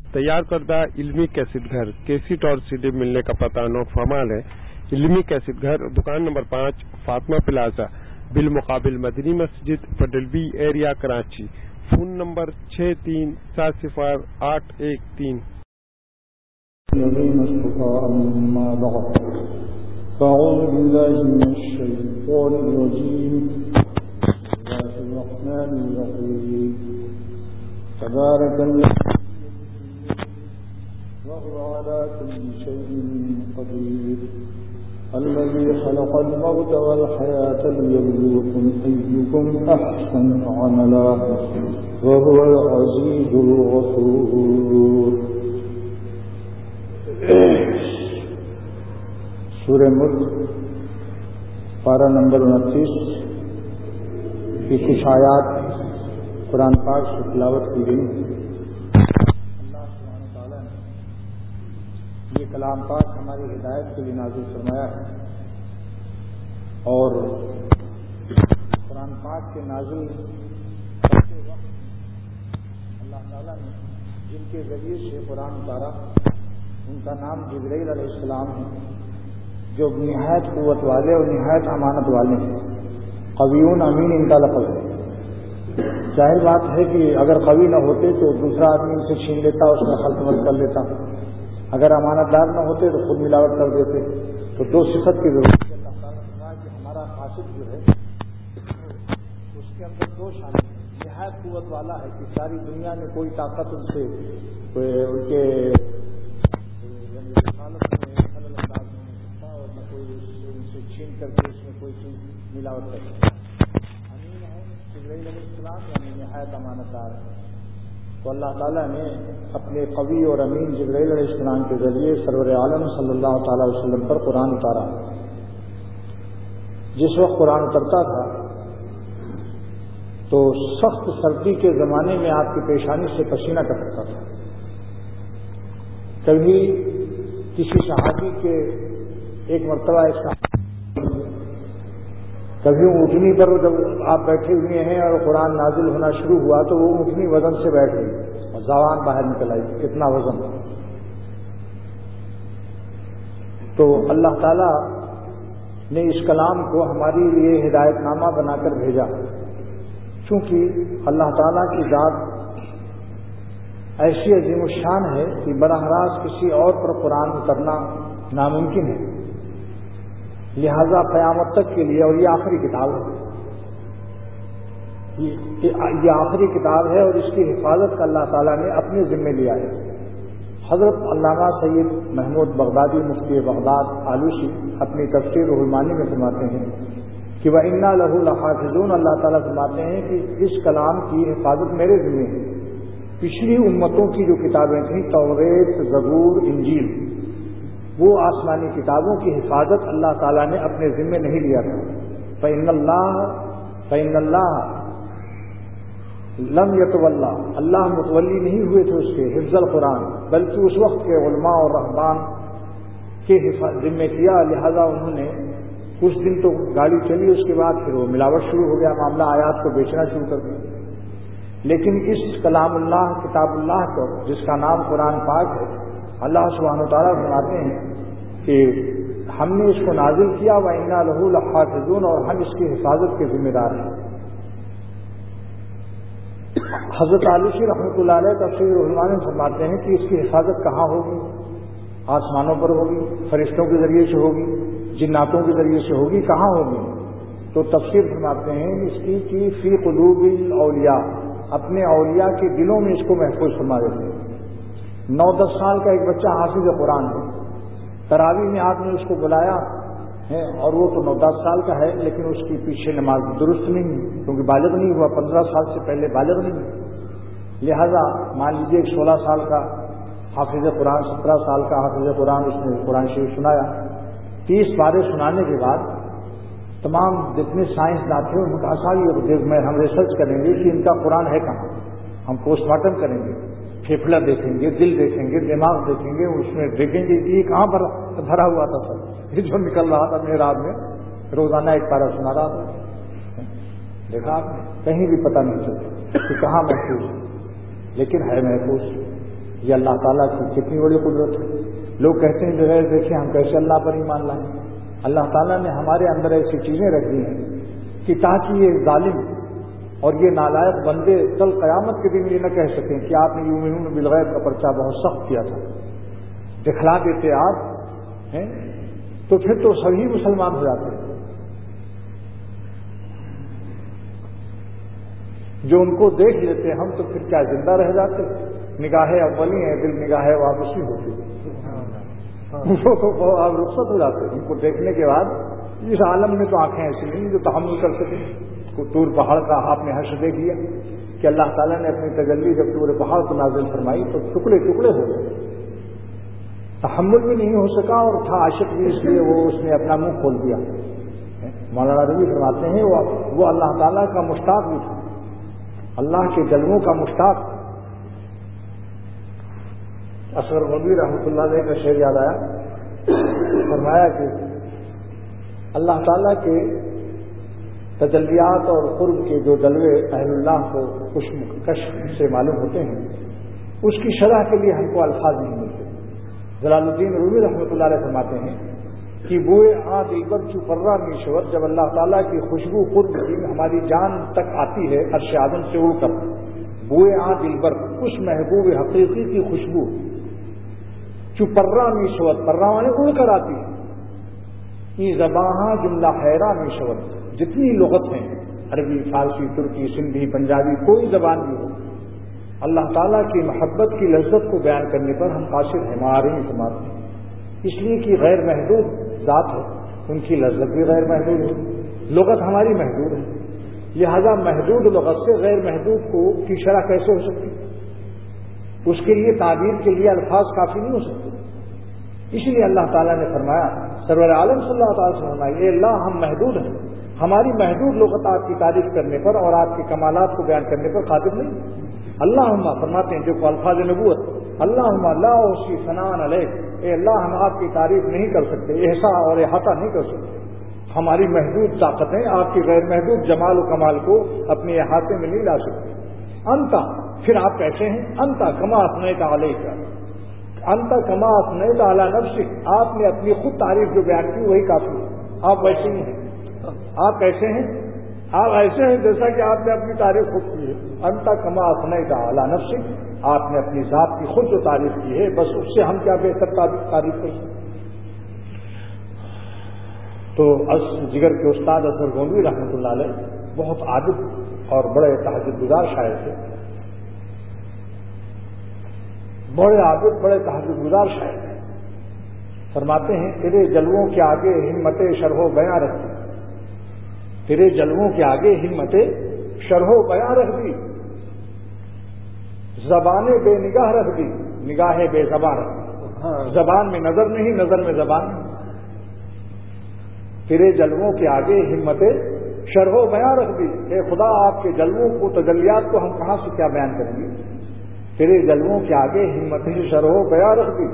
تیار کردہ علمی کیسٹ گھر کیسٹ اور CD ملنے کا پتہ نو فمال ہے۔ علمی کیسٹ گھر دکان نمبر 5 فاطمہ پلازا بالمقابل مدنی مسجد پڈلبی ایریا کراچی۔ Phone number 63700813۔ فأعوذ بالله من الشيطان الرجيم. بسم الله الرحمن الرحيم. تبارك الذي وهو على كل شيء قدير. الذي خلق الموت والحياة ليبلوكم أيكم أحسن عملا وهو العزيز الغفور. سورہ ملک پارہ نمبر 29 کی کچھ آیات قرآن پاک سے تلاوت کی گئی. اللہ سبحانہ وتعالیٰ نے یہ کلام پاک ہماری ہدایت کے لیے نازل فرمایا ہے، اور قرآن پاک کے نازل کرتے وقت اللہ تعالیٰ نے جن کے ذریعے سے قرآن اتارا ان کا نام جبرائیل علیہ السلام ہے، جو نہایت قوت والے اور نہایت امانت والے ہیں. قویون امین ان کا لفظ ہے. ظاہر بات ہے کہ اگر قوی نہ ہوتے تو دوسرا آدمی ان سے چھین لیتا، اس میں خلط مت کر لیتا. اگر امانت دار نہ ہوتے تو خود ملاوٹ کر دیتے. تو دو صفت کی ضرورت ہے. اللہ تعالیٰ نے کہا کہ ہمارا قاصد جو ہے اس کے اندر دو شامل ہیں. نہایت قوت والا ہے کہ ساری دنیا میں کوئی طاقت ان سے ان کے چھین کر کے اس میں کوئی چیز ملاوٹ کرتے. امین ہے جبرائیل علیہ السلام، یعنی نہایت امانت دار ہے. تو اللہ تعالیٰ نے اپنے قوی اور امین جبرائیل علیہ السلام کے ذریعے سرور عالم صلی اللہ تعالی وسلم پر قرآن اتارا. جس وقت قرآن اترتا تھا تو سخت سردی کے زمانے میں آپ کی پیشانی سے پسینہ ٹپکتا تھا. کبھی کسی صحابی کے ایک مرتبہ ایسا کبھی اونٹنی پر جب آپ بیٹھے ہوئے ہیں اور قرآن نازل ہونا شروع ہوا تو وہ اونٹنی وزن سے بیٹھ گئی اور زبان باہر نکل آئی. کتنا وزن! تو اللہ تعالیٰ نے اس کلام کو ہمارے لیے ہدایت نامہ بنا کر بھیجا، چونکہ اللہ تعالیٰ کی ذات ایسی عظیم الشان ہے کہ براہ راست کسی اور پر قرآن اترنا ناممکن ہے. لہذا قیامت تک کے لیے، اور یہ آخری کتاب ہے، یہ آخری کتاب ہے اور اس کی حفاظت کا اللہ تعالیٰ نے اپنے ذمہ لیا ہے. حضرت علامہ سید محمود بغدادی مفتی بغداد آلوسی اپنی تفسیر روح المعانی میں فرماتے ہیں کہ وَإِنَّا لَهُ لَحَافِظُونَ. اللہ تعالیٰ فرماتے ہیں کہ اس کلام کی حفاظت میرے ذمہ ہے. پچھلی امتوں کی جو کتابیں تھیں، توریت، زبور، انجیل، وہ آسمانی کتابوں کی حفاظت اللہ تعالیٰ نے اپنے ذمہ نہیں لیا تھا. فَإِنَّ اللَّهَ لَمْ يَتَوَلَّى. اللہ متولی نہیں ہوئے تھے اس کے حفظ القرآن، بلکہ اس وقت کے علماء اور رہبان کے ذمہ کیا. لہذا انہوں نے کچھ دن تو گاڑی چلی، اس کے بعد پھر وہ ملاوٹ شروع ہو گیا، معاملہ آیات کو بیچنا شروع کر دیا. لیکن اس کلام اللہ، کتاب اللہ کو، جس کا نام قرآن پاک ہے، اللہ سبحانہ وتعالیٰ فرماتے ہیں کہ ہم نے اس کو نازل کیا وَإِنَّا لَهُ لَحَافِظُونَ، اور ہم اس کی حفاظت کے ذمہ دار ہیں. حضرت آلوسی رحمۃ اللہ علیہ تفسیر روح المعانی فرماتے ہیں کہ اس کی حفاظت کہاں ہوگی؟ آسمانوں پر ہوگی، فرشتوں کے ذریعے سے ہوگی، جناتوں کے ذریعے سے ہوگی، کہاں ہوگی؟ تو تفسیر فرماتے ہیں اس کی کہ فی قلوب الاولیاء، اپنے اولیاء کے دلوں میں اس کو محفوظ فرما دیتے ہیں. 9-10 سال کا ایک بچہ حافظ قرآن ہے، تراویح میں آپ نے اس کو بلایا ہے اور وہ تو 9-10 سال کا ہے، لیکن اس کی پیچھے نماز درست نہیں ہے کیونکہ بالغ نہیں ہوا، 15 سال سے پہلے بالغ نہیں ہے. لہذا مان لیجیے 16 سال کا حافظ قرآن، 17 سال کا حافظ قرآن، اس نے قرآن شریف سنایا. 30 پارے سنانے کے بعد تمام جتنے سائنسداں تھے ان کا ہم ریسرچ کریں گے کہ ان کا قرآن ہے کہاں. ہم پوسٹ مارٹم کریں گے، پھیپھڑا دیکھیں گے، دل دیکھیں گے، دماغ دیکھیں گے، اس میں دیکھیں گے یہ کہاں بھرا ہوا تھا. سب یہ جو نکل رہا تھا محراب میں روزانہ ایک پارہ سنا رہا تھا. دیکھا آپ نے، کہیں بھی پتہ نہیں چلتا کہ کہاں محفوظ ہے، لیکن ہے محفوظ. یہ اللہ تعالیٰ کی کتنی بڑی قدرت ہے. لوگ کہتے ہیں بغیر دیکھے ہم کیسے اللہ پر ایمان لائیں. اللہ تعالیٰ نے ہمارے اندر ایسی چیزیں رکھ دی ہیں کہ تاکہ یہ ظالم اور یہ نالائق بندے کل قیامت کے دن یہ نہ کہہ سکیں کہ آپ نے یؤمنون بالغیب کا پرچہ بہت سخت کیا تھا. دکھلا دیتے آپ ہیں تو پھر تو سبھی مسلمان ہو جاتے ہیں. جو ان کو دیکھ لیتے ہم تو پھر کیا زندہ رہ جاتے. نگاہ اولی ہیں دل نگاہ واپسی ہوتی وہ تو آپ رخصت ہو جاتے. ان کو دیکھنے کے بعد اس عالم میں تو آنکھیں ایسی نہیں جو تحمل کر سکیں. طور پہاڑ کا آپ نے حشر دیکھ لیا کہ اللہ تعالیٰ نے اپنی تجلی جب طور پہاڑ کو نازل فرمائی تو ٹکڑے ٹکڑے ہو گئے. تحمل بھی نہیں ہو سکا اور تھا عاشق بھی اس لیے وہ اس نے اپنا منہ کھول دیا. مولانا رضوی فرماتے ہیں وہ اللہ تعالیٰ کا مشتاق بھی تھا, اللہ کے جلووں کا مشتاق. اصغر مولوی رحمۃ اللہ علیہ کا شعر یاد آیا. فرمایا کہ اللہ تعالیٰ کے تجلیات اور قرب کے جو جلوے اہل اللہ کو کشف سے معلوم ہوتے ہیں اس کی شرح کے لیے ہم کو الفاظ نہیں ملتے. جلال الدین رومی رحمۃ اللہ علیہ فرماتے ہیں کہ بوئے آ دلبر چوپرا میشور, جب اللہ تعالیٰ کی خوشبو قرب کی ہماری جان تک آتی ہے عرش اعظم سے اڑ کر, بوئے آ دلبر اس محبوب حقیقی کی خوشبو چوپرا میشور, پرا مانے اڑ کر آتی ہے. یہ زباں جملہ حیرہ میشور, جتنی لغت ہیں عربی فارسی ترکی سندھی پنجابی کوئی زبان بھی ہو, اللہ تعالیٰ کی محبت کی لذت کو بیان کرنے پر ہم قاصر ہیں, معارض نہیں سماتے ہیں. اس لیے کہ غیر محدود ذات ہے, ان کی لذت بھی غیر محدود ہے. لغت ہماری محدود ہے, لہذا محدود لغت سے غیر محدود کو کی شرح کیسے ہو سکتی؟ اس کے لیے تعبیر کے لیے الفاظ کافی نہیں ہو سکتے. اس لیے اللہ تعالیٰ نے فرمایا, سرور عالم صلی اللہ تعالی وسلم فرمایا, اے اللہ ہم محدود ہیں, ہماری محدود لغت آپ کی تعریف کرنے پر اور آپ کے کمالات کو بیان کرنے پر قادر نہیں. اللہم فرماتے ہیں جو کو الفاظ نبوت, اللہم لا احصی ثناء علیک, اے اللہ ہم آپ کی تعریف نہیں کر سکتے, احصاء اور احاطہ نہیں کر سکتے. ہماری محدود طاقتیں آپ کی غیر محدود جمال و کمال کو اپنے احاطے میں نہیں لا سکتے. انتا, پھر آپ کیسے ہیں؟ انتا کما اثنیت علیک, انتا کما اثنیت علی نفسک, آپ نے اپنی خود تعریف جو بیان کی وہی کافی ہے. آپ ویسے ہی ہیں. آپ کیسے ہیں؟ آپ ایسے ہیں جیسا کہ آپ نے اپنی تعریف خود کی ہے. انتا کما اثنیت علی نفسک, آپ نے اپنی ذات کی خود جو تعریف کی ہے بس اس سے ہم کیا بہتر تعریف کر سکتے. تو جگر کے استاد اصغر گونوی رحمۃ اللہ علیہ بہت عابد اور بڑے تہجد گزار شاعر تھے, بڑے عابد بڑے تہجد گزار شاعر تھے. فرماتے ہیں تیرے جلووں کے آگے ہمت شرح و بیاں رکھ دی, تیرے جلووں کے آگے ہمت شرح و بیاں رکھ دی, زبان بے نگاہ رکھ دی, نگاہ بے زبان رکھ دی. زبان میں نظر نہیں, نظر میں زبان نہیں. تیرے جلووں کے آگے ہمت شرح و بیاں رکھ دی. اے خدا آپ کے جلووں کو تجلیات کو ہم کہاں سے کیا بیان کریں گے. تیرے جلووں کے آگے ہمت شرح و بیاں رکھ دی,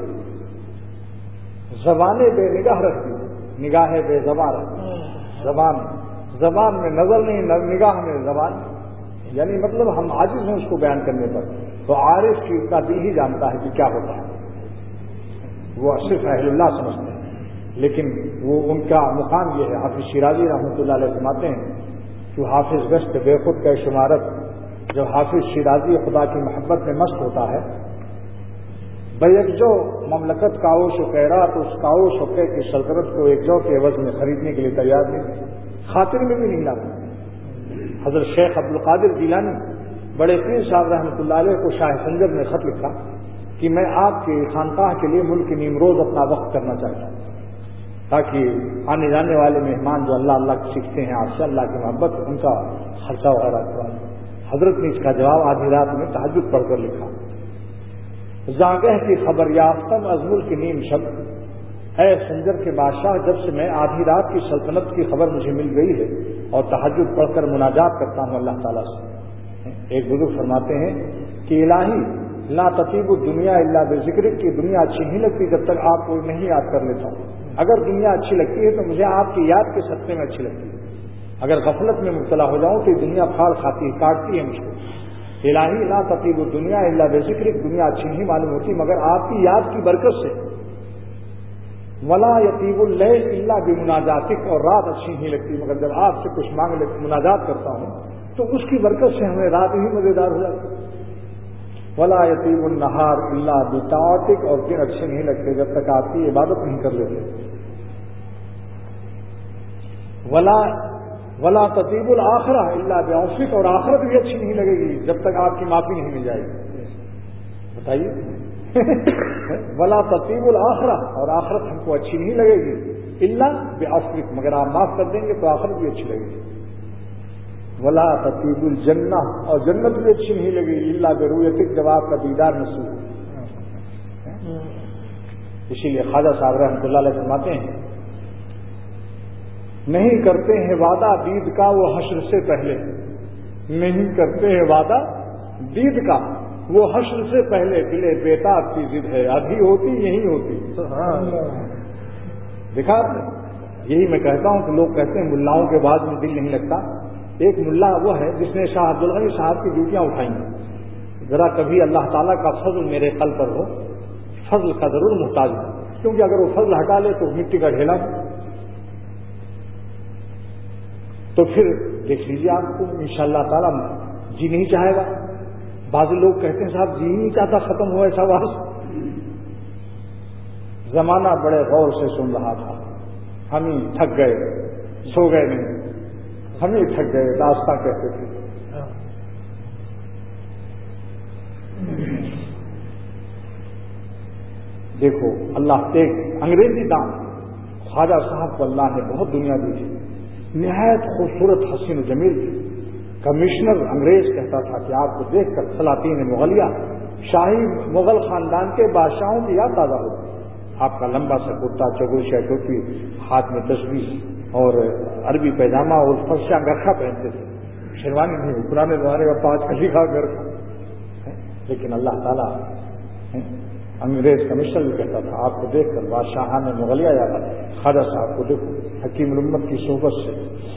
زبان بے نگاہ رکھ دی, نگاہ بے زبان رکھ دی. زبان میں نظر نہیں, نگاہ میں زبان, یعنی مطلب ہم عاجز ہیں اس کو بیان کرنے پر. تو عارف کی کا دل ہی جانتا ہے کہ کیا ہوتا ہے, وہ صرف اہل اللہ سمجھتے ہیں. لیکن وہ ان کا مقام یہ ہے. حافظ شیرازی رحمۃ اللہ علیہ فرماتے ہیں کہ حافظ گشت بے خود کا شمارت, جب حافظ شیرازی خدا کی محبت میں مست ہوتا ہے, بیک جو مملکت کاوش و خیرات, اس کاوش و کی سلطنت کو ایک جو کے عوض میں خریدنے کے لیے تیار نہیں, خاطر میں بھی نہیں لاتا. حضرت شیخ عبد القادر جیلانی بڑے پیر صاحب رحمۃ اللہ علیہ کو شاہ سنجر نے خط لکھا کہ میں آپ کے خانقاہ کے لیے ملک نیمروز اپنا وقت کرنا چاہتا ہوں, تاکہ آنے جانے والے مہمان جو اللہ اللہ سیکھتے ہیں آپ سے, اللہ کی محبت, ان کا خرچہ وغیرہ کرائیں. حضرت نے اس کا جواب آدھی رات میں تہجد پڑھ کر لکھا, زاگہ کی خبر یافتم از ملک نیم شب, اے سنجر کے بادشاہ جب سے میں آدھی رات کی سلطنت کی خبر مجھے مل گئی ہے اور تہجد پڑھ کر مناجات کرتا ہوں اللہ تعالیٰ سے. ایک بزرگ فرماتے ہیں کہ الہی لا تطیب الدنیا الا بذکر, کی دنیا اچھی نہیں لگتی جب تک آپ کو نہیں یاد کر لیتا ہوں. اگر دنیا اچھی لگتی ہے تو مجھے آپ کی یاد کے صدقے میں اچھی لگتی ہے. اگر غفلت میں مبتلا ہو جاؤں تو یہ دنیا پھاڑ کھاتی ہے, کاٹتی ہے مجھ کو. الہی لا تطیب الدنیا الا بذکر، دنیا اچھی نہیں معلوم ہوتی مگر آپ کی یاد کی برکت سے. ولا یطیب اللیل الا بمناجاتک، اور رات اچھی نہیں لگتی مگر جب آپ سے کچھ مانگ لے مناجات کرتا ہوں تو اس کی برکت سے ہمیں رات ہی مزیدار ہو جاتی. ولا یطیب النہار الا بطاعتک، اور دن اچھے نہیں لگتے جب تک آپ کی عبادت نہیں کر لیتے. ولا تطیب الآخرہ الا بعفوک، اور آخرت بھی اچھی نہیں لگے گی جب تک آپ کی معافی نہیں مل جائے گی. بتائیے ولا تطیب الآخرہ، اور آخرت ہم کو اچھی نہیں لگے گی الا بعفوک، مگر آپ معاف کر دیں گے تو آخرت بھی اچھی لگے گی. ولا تطیب الجنہ، اور جنت بھی اچھی نہیں لگے گی الا برؤیتک، جب آپ کا دیدار نصیب ہو. اسی لیے خواجہ صاحب رحمۃ اللہ علیہ فرماتے ہیں نہیں کرتے ہیں وعدہ دید کا وہ حشر سے پہلے، نہیں کرتے ہیں وعدہ دید کا وہ حشر سے پہلے، دل بیتاب کی ضد ہے آدھی ہوتی یہی ہوتی. دیکھا یہی میں کہتا ہوں کہ لوگ کہتے ہیں ملاؤں کے بعد میں دل نہیں لگتا. ایک ملا وہ ہے جس نے شاہ عبدالغنی صاحب کی ڈیوٹیاں اٹھائی ہیں. ذرا کبھی اللہ تعالیٰ کا فضل میرے قلب پر ہو، فضل کا ضرور محتاج ہوں، کیونکہ اگر وہ فضل ہٹا لے تو مٹی کا ڈھیلا ہوں. تو پھر دیکھ لیجیے آپ کو انشاءاللہ تعالیٰ جی نہیں چاہے گا. بعض لوگ کہتے ہیں صاحب جی نہیں چاہتا ختم ہوا ایسا بات. زمانہ بڑے غور سے سن رہا تھا، ہم ہی تھک گئے، سو گئے نہیں، ہم ہی تھک گئے، داستاں کہتے تھے. دیکھو اللہ ایک انگریزی دان خواجہ صاحب کو اللہ نے بہت دنیا دی تھی، نہایت خوبصورت حسین و جمیل تھی. کمشنر انگریز کہتا تھا کہ آپ کو دیکھ کر سلاطین مغلیہ، شاہی مغل خاندان کے بادشاہوں کی یاد تازہ ہوتی. آپ کا لمبا سا کرتا، چگوشیا ٹوپی، ہاتھ میں تسبیح اور عربی پیجامہ اور فرشہ گرخا پہنتے تھے. شیروانی نہیں، پرانے زمانے کا 5 کلی کا گرخا. لیکن اللہ تعالیٰ انگریز کمشنر بھی کہتا تھا آپ کو دیکھ کر بادشاہان مغلیہ یاد آتا. خواجہ صاحب کو دیکھو حکیم الامت کی صحبت سے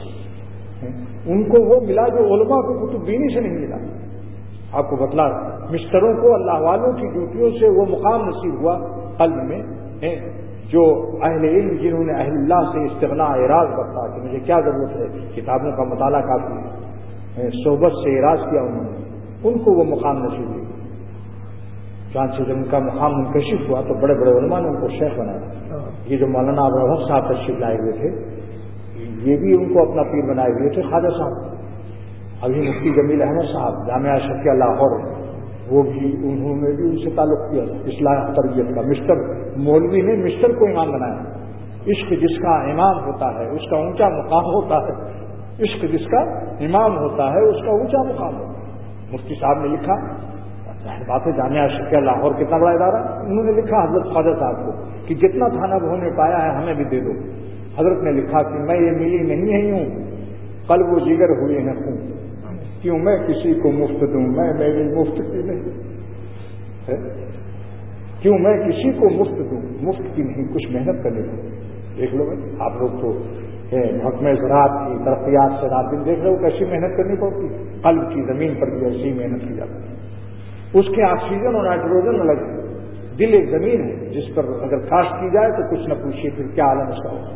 ان کو وہ ملا جو علماء کو کتب بینی سے نہیں ملا. آپ کو بتلا مسٹروں کو اللہ والوں کی ڈیوٹیوں سے وہ مقام نصیب ہوا قلب میں جو اہل علم جنہوں نے اہل اللہ سے استغنا اعراض برتا کہ مجھے کیا ضرورت ہے، کتابوں کا مطالعہ کافی ہے، صحبت سے اعراض کیا انہوں نے، ان کو وہ مقام نصیب ہوئی. چانچہ جب ان کا مقام منکشف ہوا تو بڑے بڑے علماء نے ان کو شیخ بنایا. یہ جو مولانا ابوالحق صاحب تشریف لائے ہوئے تھے یہ بھی ان کو اپنا پیر بنائے ہوئے تھے. خواجہ صاحب ابھی مفتی جمیل احمد صاحب جامعہ اشرفیہ لاہور، وہ بھی انہوں نے بھی ان سے تعلق کیا اصلاح تربیت کا. مسٹر مولوی نے مسٹر کو امام بنایا. عشق جس کا امام ہوتا ہے اس کا اونچا مقام ہوتا ہے، عشق جس کا امام ہوتا ہے اس کا اونچا مقام ہوتا ہے. مفتی صاحب نے لکھا، بات ہے جامعہ اشرفیہ لاہور کتنا بڑا ادارہ، انہوں نے لکھا حضرت خواجہ صاحب کو کہ جتنا تھانہ بہن میں پایا ہے ہمیں بھی دے دو. حضرت نے لکھا کہ میں یہ ملی نہیں ہوں، قلب و جگر ہوئے ہیں خون، کیوں میں کسی کو مفت دوں، میں میری مفت کی نہیں، کیوں میں کسی کو مفت دوں، مفت کی نہیں، کچھ محنت کرنی پڑتی. دیکھ لو آپ لوگ تو محکمہ زراعت کی ترقیات سے رات دن دیکھ رہے ہو کیسی محنت کرنی پڑتی. قلب کی زمین پر بھی ایسی محنت کی جاتی ہے. اس کے آکسیجن اور نائٹروجن الگ ہے. دل ایک زمین ہے جس پر اگر کاشت کی جائے تو کچھ نہ پوچھیے پھر کیا عالم اس کا ہوگا.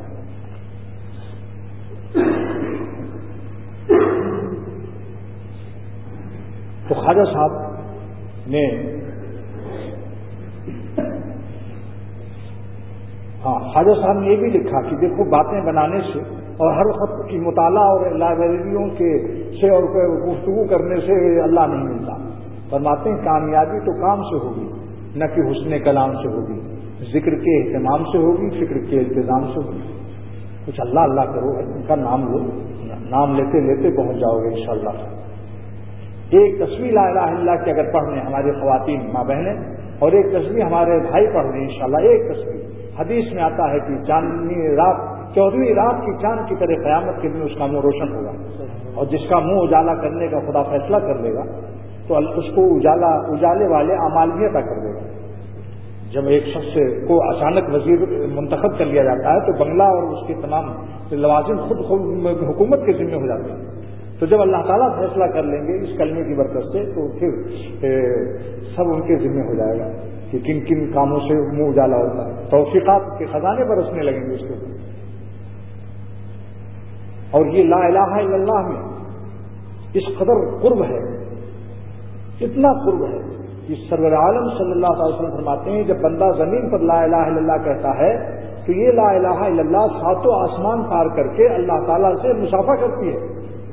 تو خواجہ صاحب نے خواجہ صاحب نے یہ بھی لکھا کہ دیکھو باتیں بنانے سے اور ہر خط کی مطالعہ اور لائبریریوں کے سے اور گفتگو کرنے سے اللہ نہیں ملتا. فرماتے ہیں کامیابی تو کام سے ہوگی نہ کہ حسن کلام سے ہوگی، ذکر کے اہتمام سے ہوگی، فکر کے التزام سے ہوگی. کچھ اللہ اللہ کرو، ان کا نام لو، نام لیتے لیتے پہنچ جاؤ گے انشاءاللہ. ایک تصویر لا الہ الا اللہ کی اگر پڑھ لیں ہماری خواتین ماں بہنیں، اور ایک تصویر ہمارے بھائی پڑھ لیں انشاءاللہ، ایک تصویر حدیث میں آتا ہے کہ چاندنی رات 14ویں رات کی چاند کی طرح قیامت کے دن اس کا منہ روشن ہوگا، اور جس کا منہ اجالا کرنے کا خدا فیصلہ کر لے گا تو اس کو اجالے والے اعمال بھی عطا کر دے گا. جب ایک شخص کو اچانک وزیر منتخب کر لیا جاتا ہے تو بنگلہ اور اس کے تمام لوازم خود حکومت کے ذمہ ہو جاتے ہیں. تو جب اللہ تعالیٰ فیصلہ کر لیں گے اس کلمے کی برکت سے تو پھر سب ان کے ذمہ ہو جائے گا کہ کن کن کاموں سے منہ اجالا ہوتا ہے. توفیقات کے خزانے برسنے لگیں گے اس کے اوپر. اور یہ لا الہ الا اللہ میں اس قدر قرب ہے, اتنا قرب ہے کہ سرور عالم صلی اللہ علیہ وسلم فرماتے ہیں جب بندہ زمین پر لا الہ الا اللہ کہتا ہے تو یہ لا الہ الا اللہ ساتوں آسمان پار کر کے اللہ تعالیٰ سے مصافحہ کرتی ہے.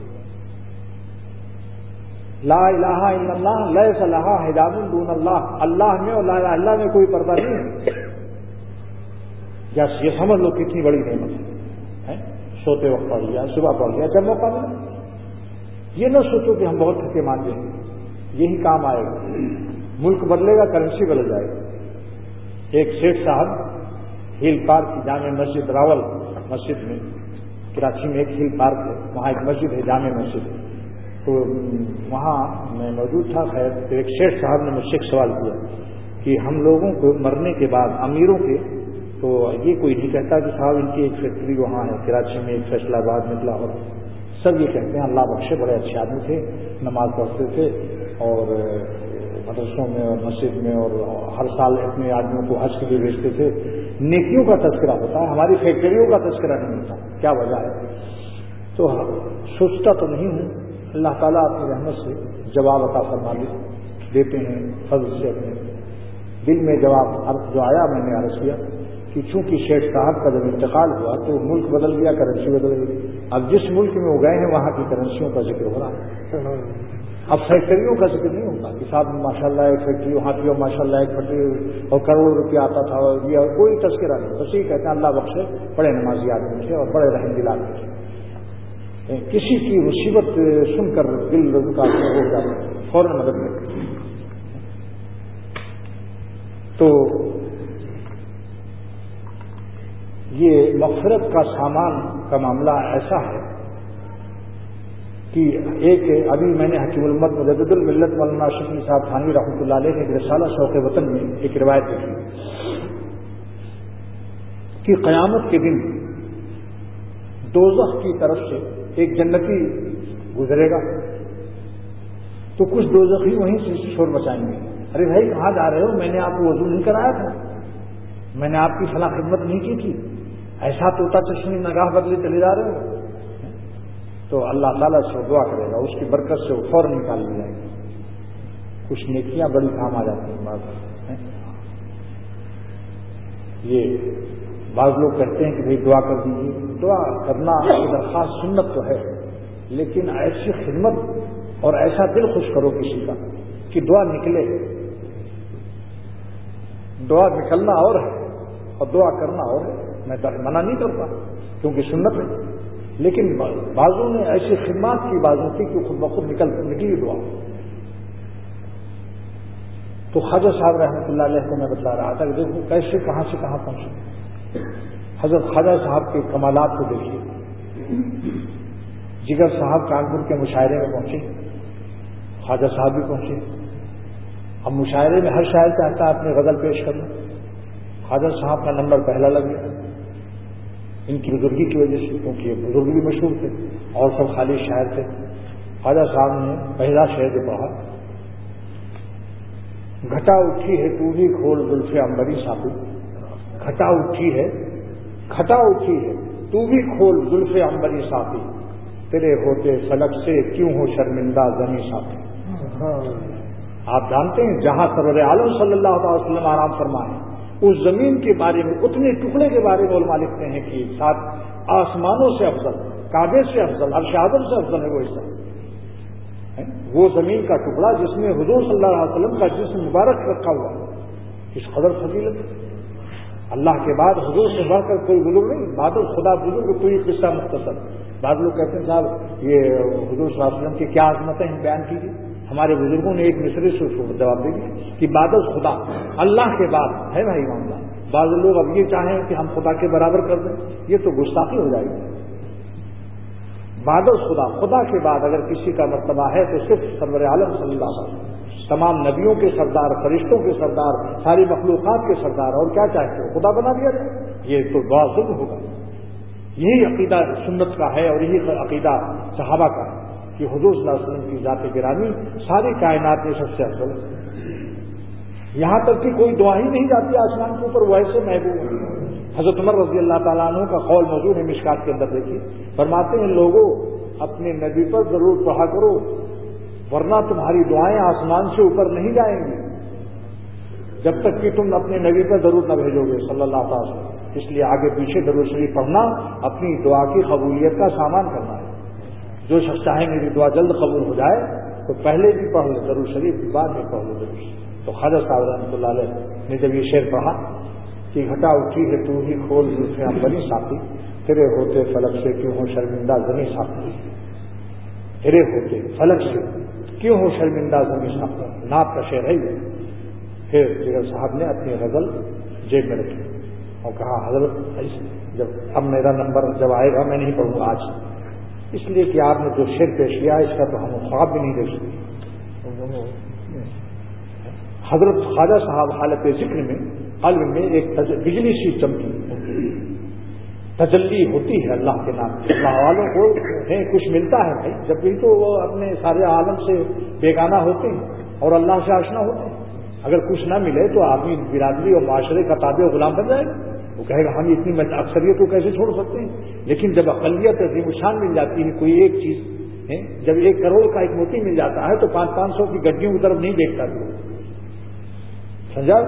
لا الہ الا اللہ لیس لہا حجاب دون اللہ, اللہ میں اور لا الہ الا اللہ میں کوئی پردہ نہیں ہے. یا یہ سمجھ لو کتنی بڑی نعمت ہے. سوتے وقت پڑھ لیا, صبح پڑھ لیا, جب موقع ملا. یہ نہ سوچو کہ ہم بہت تھکے مانتے ہیں, یہی کام آئے گا. ملک بدلے گا, کرنسی بدل جائے گا. ایک شیخ صاحب ہیل پارک کی جامع مسجد راول مسجد میں, کراچی میں ایک ہیل پارک ہے, وہاں ایک مسجد ہے جامع مسجد, تو وہاں میں موجود تھا. خیر تو ایک شیخ صاحب نے مجھ سے ایک سوال کیا کہ ہم لوگوں کو مرنے کے بعد امیروں کے تو یہ کوئی نہیں کہتا کہ صاحب ان کی ایک فیکٹری وہاں ہے کراچی میں, ایک فیصلہ آباد میں, لاہور, سب یہ کہتے ہیں اللہ بخشے بڑے اچھے آدمی تھے, نماز پڑھتے تھے اور مدرسوں میں اور مسجد میں اور ہر سال اپنے آدمیوں کو حج کے لیے بھیجتے تھے. نیکیوں کا تذکرہ ہوتا ہے, ہماری فیکٹریوں کا تذکرہ نہیں ہوتا. کیا وجہ ہے؟ تو سوچتا تو نہیں ہوں. اللہ تعالیٰ اپنی رحمت سے جواب عطا فرما دیتے ہیں فضل سے. اپنے دل میں جواب جو آیا میں نے عرض کیا کہ چونکہ شیخ صاحب کا جب انتقال ہوا تو ملک بدل گیا, کرنسی بدل گئی. اب جس ملک میں وہ گئے ہیں وہاں کی کرنسیوں کا ذکر ہو رہا ہے. اب فیکٹریوں کا ذکر نہیں ہوتا کہ صاحب ماشاء اللہ ایک فیکٹری وہاں کی اور ماشاء اللہ ایک فیکٹری اور کروڑوں روپیہ آتا تھا, یہ کوئی تذکرہ نہیں. بس یہ کہتے ہیں اللہ بخشے بڑے نمازی آدمی تھے اور بڑے رحم دل آدمی تھے. کسی کی مصیبت سن کر دل کا ہو جاتا ہے, فوراً مدد کرتے. تو یہ مغفرت کا سامان کا معاملہ ایسا ہے کہ ایک ابھی میں نے حکیم الامت مجدد الملت مولانا شفیع صاحب تھانوی رحمۃ اللہ علیہ کے ایک رسالہ شوق وطن میں ایک روایت لکھی کہ قیامت کے دن دوزخ کی طرف سے ایک جنتی گزرے گا تو کچھ دوزخی وہیں سے شور مچائیں گے. ارے بھائی کہاں جا رہے ہو, میں نے آپ کو وضو نہیں کرایا تھا, میں نے آپ کی فلاں خدمت نہیں کی تھی, ایسا طوطا چشمی نگاہ بدلے چلے جا رہے ہو. تو اللہ تعالیٰ سے دعا کرے گا, اس کی برکت سے وہ فوراً نکال لی جائیں گے. کچھ نیکیاں بڑی کام آ جاتی ہیں. بعض لوگ کہتے ہیں کہ بھائی دعا کر دیجیے. دعا کرنا درخواست سنت تو ہے, لیکن ایسی خدمت اور ایسا دل خوش کرو کسی کا کہ دعا نکلے. دعا نکلنا اور ہے اور دعا کرنا اور ہے. میں منع نہیں کرتا کیونکہ سنت ہے, لیکن بعضوں نے ایسی خدمات کی بازوں کی کہ خود بخود نکلی دعا. تو خواجہ صاحب رحمۃ اللہ علیہ کو میں بتلا رہا تھا کہ دیکھو کیسے کہاں سے کہاں پہنچے. حضرت خواجہ صاحب کے کمالات کو دیکھیے. جگر صاحب کانپور کے مشاعرے میں پہنچے, خواجہ صاحب بھی پہنچے. اب مشاعرے میں ہر شاعر چاہتا ہے اپنی غزل پیش کرنا, خواجہ صاحب کا نمبر پہلا لگ گیا ان کی بزرگی کی وجہ سے, کیونکہ یہ بزرگ بھی مشہور تھے اور سب خالی شاعر تھے. خواجہ صاحب نے پہلا شعر پڑھا, گھٹا اٹھی ہے تو بھی کھول زلف عنبری ساقی. گھٹا اٹھی ہے, گھٹا اٹھی ہے تو بھی کھول زلف عنبری ساقی, تیرے ہوتے فلک سے کیوں ہو شرمندہ زمیں ساقی. آپ جانتے ہیں جہاں سرور عالم صلی اللہ علیہ وسلم آرام فرمائے اس زمین کے بارے میں, اتنے ٹکڑے کے بارے میں علماء لکھتے ہیں کہ ساتھ آسمانوں سے افضل, کعبے سے افضل, عرش اعظم سے افضل ہے وہ حصہ. وہ زمین کا ٹکڑا جس میں حضور صلی اللہ علیہ وسلم کا جسم مبارک رکھا ہوا, اس قدر فضیلت. اللہ کے بعد حضور سے بڑھ کر کوئی بزرگ نہیں, بعد خدا بزرگ. کوئی قصہ مختصر. بعض لوگ کہتے ہیں صاحب یہ حضور صلی اللہ علیہ وسلم کی کیا عظمتیں ہیں بیان کیجیے. ہمارے بزرگوں نے ایک مصرے سے جواب دے دیا کہ بعد خدا, اللہ کے بعد ہے بھائی معاملہ. بعض لوگ اب یہ چاہیں کہ ہم خدا کے برابر کر دیں, یہ تو گستاخی ہو جائے گی. بعد خدا, خدا کے بعد اگر کسی کا مرتبہ ہے تو صرف سرور عالم صلی اللہ علیہ وسلم, تمام نبیوں کے سردار, فرشتوں کے سردار, ساری مخلوقات کے سردار. اور کیا چاہتے ہو خدا بنا دیا جائے؟ یہ تو بڑا ظلم ہوگا. یہی عقیدہ سنت کا ہے اور یہی عقیدہ صحابہ کا ہے. کہ حضور صلی اللہ علیہ وسلم کی ذات گرامی ساری کائنات میں سب سے افضل ہے. یہاں تک کہ کوئی دعا ہی نہیں جاتی آسمان کے اوپر، وہ ایسے محبوب ہیں. حضرت عمر رضی اللہ تعالیٰ عنہ کا قول موجود ہے مشکات کے اندر، دیکھیے فرماتے ہیں لوگوں اپنے نبی پر ضرور پڑھا کرو ورنہ تمہاری دعائیں آسمان سے اوپر نہیں جائیں گی جب تک کہ تم اپنے نبی پر ضرور نہ بھیجو گے صلی اللہ تعالی وسلم. اس لیے آگے پیچھے درود شریف پڑھنا اپنی دعا کی قبولیت کا سامان کرنا ہے. جو شخص چاہے میری دعا جلد قبول ہو جائے تو پہلے بھی پڑھ لو درود شریف، بعد میں پڑھ لو درود شریف. تو خواجہ صاحب رحمۃ اللہ علیہ نے جب یہ شعر پڑھا کہ گھٹا اٹھی ہے تو ہی کھول زلفیں بنی ساتھی، تیرے ہوتے فلک سے کیوں ہو شرمندہ زمیں ساتھی، تیرے ہوتے فلک سے کیوں ہو شرمندہ زمیں ساتھی، نعت کا شعر ہے یہ. پھر جگر صاحب نے اپنی غزل جیب میں رکھی اور کہا حضرت جب اب میرا نمبر جب آئے گا میں نہیں پڑھوں گا آج، اس لیے کہ آپ نے جو شعر پیش کیا اس کا تو ہم خواب بھی نہیں دیکھ سکتے. حضرت خواجہ صاحب حالت ذکر میں قلب میں ایک بجلی سی چمکی، تجلی ہوتی ہے اللہ کے نام سے. اللہ والوں کو کچھ ملتا ہے بھائی، جب بھی تو وہ اپنے سارے عالم سے بیگانہ ہوتے ہیں اور اللہ سے آشنا ہوتے ہیں. اگر کچھ نہ ملے تو آدمی برادری اور معاشرے کا تابع و غلام بن جائے گا. وہ کہے گا ہم اتنی اکثریت کو کیسے چھوڑ سکتے ہیں. لیکن جب اقلیت عظیم شان مل جاتی ہے کوئی ایک چیز، جب 1 کروڑ کا ایک موتی مل جاتا ہے تو 500 کی گڈیوں کی طرف نہیں دیکھتا سمجھا.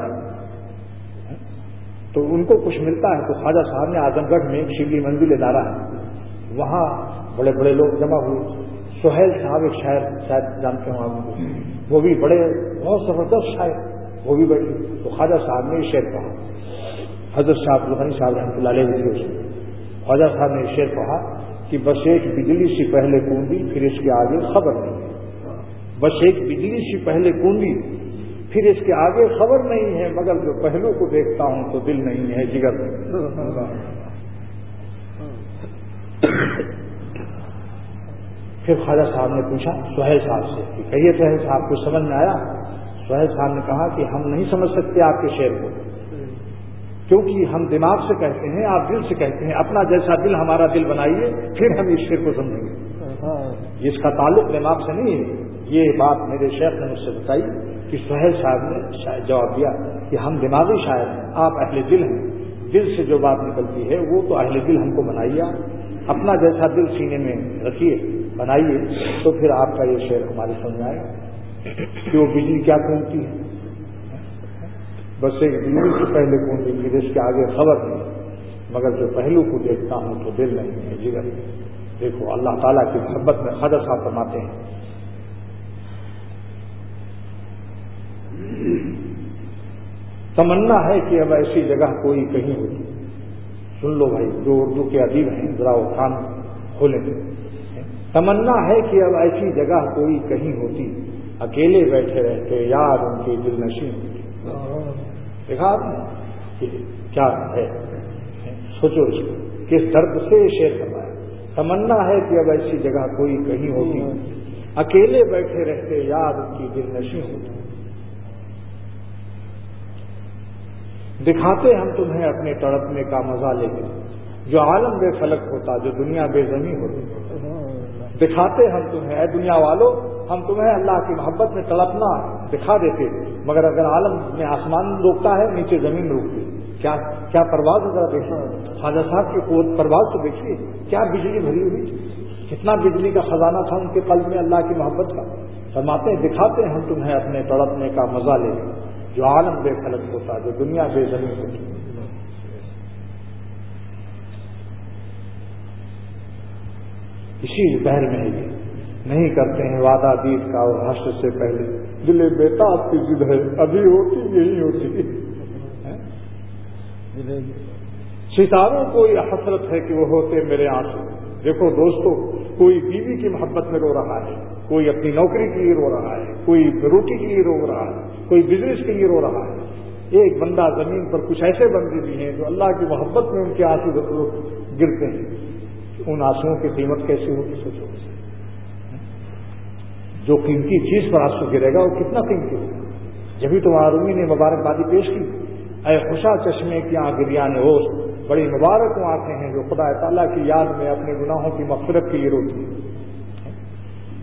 تو ان کو کچھ ملتا ہے. تو خواجہ صاحب نے اعظم گڑھ میں ایک شبلی منزل ادارہ ہے، وہاں بڑے بڑے لوگ جمع ہوئے. سہیل صاحب ایک شاعر شاید جانتے ہوں آپ، وہ بھی بڑے بہت زبردست شاعر، وہ بھی بیٹھے. تو خواجہ صاحب نے یہ شعر پڑھا، حضرت صاحب غنی صاحب رحمۃ اللہ علیہ. خواجہ صاحب نے یہ شعر پڑھا کہ بس ایک بجلی سی پہلے کونڈی پھر اس کے آگے خبر نہیں ہے. بس ایک بجلی سی پہلے کونڈی پھر اس کے آگے خبر نہیں ہے، مگر جو پہلو کو دیکھتا ہوں تو دل نہیں ہے جگر. پھر خواجہ صاحب نے پوچھا سہیل صاحب سے کہ کہیے سہیل صاحب کو سمجھ میں آیا؟ سہیل صاحب نے کہا کہ ہم نہیں سمجھ سکتے آپ کے شعر کو، کیونکہ ہم دماغ سے کہتے ہیں، آپ دل سے کہتے ہیں. اپنا جیسا دل ہمارا دل بنائیے پھر ہم اس شعر کو سمجھیں گے. اس کا تعلق دماغ سے نہیں ہے. یہ بات میرے شیخ نے مجھ سے بتائی کہ سہیل صاحب نے جواب دیا کہ ہم دماغی شاعر ہیں، آپ اہل دل ہیں. دل سے جو بات نکلتی ہے وہ تو اہل دل ہم کو بنائیے. اپنا جیسا دل سینے میں رکھیے، بنائیے، تو پھر آپ کا یہ شعر ہماری سمجھ آئے گا کہ وہ بجلی کیا کونتی ہے. بس ایک بجلی سے پہلے کونتی پھر اس کے آگے خبر نہیں، مگر جو پہلو کو دیکھتا ہوں تو دل نہیں ہے جگر. دیکھو اللہ تعالیٰ کی محبت میں خواجہ صاحب فرماتے ہیں تمنا ہے کہ اب ایسی جگہ کوئی کہیں ہوتی. سن لو بھائی جو اردو کے ادیب ہیں ذرا وہ کان کھولیں. تمنا ہے کہ اب ایسی جگہ کوئی کہیں ہوتی، اکیلے بیٹھے رہتے یار ان کی دل نشین ہوتی. دیکھا آپ نے کیا ہے، سوچو اس کو کس درد سے شعر کروایا. تمنا ہے کہ اب ایسی جگہ کوئی کہیں ہوتی، اکیلے بیٹھے رہتے یار ان کی دل نشین ہوتی. دکھاتے ہم تمہیں اپنے تڑپنے کا مزہ لے کے، جو عالم بے فلک ہوتا جو دنیا بے زمین ہوتی. دکھاتے ہم تمہیں اے دنیا والوں، ہم تمہیں اللہ کی محبت میں تڑپنا دکھا دیتے، مگر اگر عالم میں آسمان روکتا ہے نیچے زمین روکتی. کیا پرواز ذرا دیکھیے خواجہ صاحب کی پرواز تو دیکھیے، کیا بجلی بھری ہوئی، کتنا بجلی کا خزانہ تھا ان کے قلب میں اللہ کی محبت کا. فرماتے ہیں دکھاتے ہم تمہیں اپنے تڑپنے کا مزہ لے کے، جو عالم بے فلک ہوتا جو دنیا بے زمین ہوتی. اسی بہر میں ہے نہیں کرتے ہیں وعدہ دید کا اور حشر سے پہلے، دل بیٹا آپ کی ضد ہے ابھی ہوتی یہی ہوتی. ستاروں کو یہ حسرت ہے کہ وہ ہوتے میرے آنسو. دیکھو دوستو، کوئی بیوی کی محبت میں رو رہا ہے، کوئی اپنی نوکری کے لیے رو رہا ہے، کوئی روٹی کے لیے رو رہا ہے، کوئی بزنس کے لیے رو رہا ہے. ایک بندہ زمین پر کچھ ایسے بندے بھی ہیں جو اللہ کی محبت میں ان کے آنسو گرتے ہیں. ان آنسوؤں کی قیمت کیسی ہوگی سوچو. جو قیمتی چیز پر آنسو گرے گا وہ کتنا قیمتی ہوگا. جبھی تو معرومی نے مبارکبادی پیش کی، اے خوشا چشمے کی گریان ہوش، بڑی مبارک آنکھیں ہیں جو خدا تعالیٰ کی یاد میں اپنے گناہوں کی مغفرت کے لیے روتی ہیں.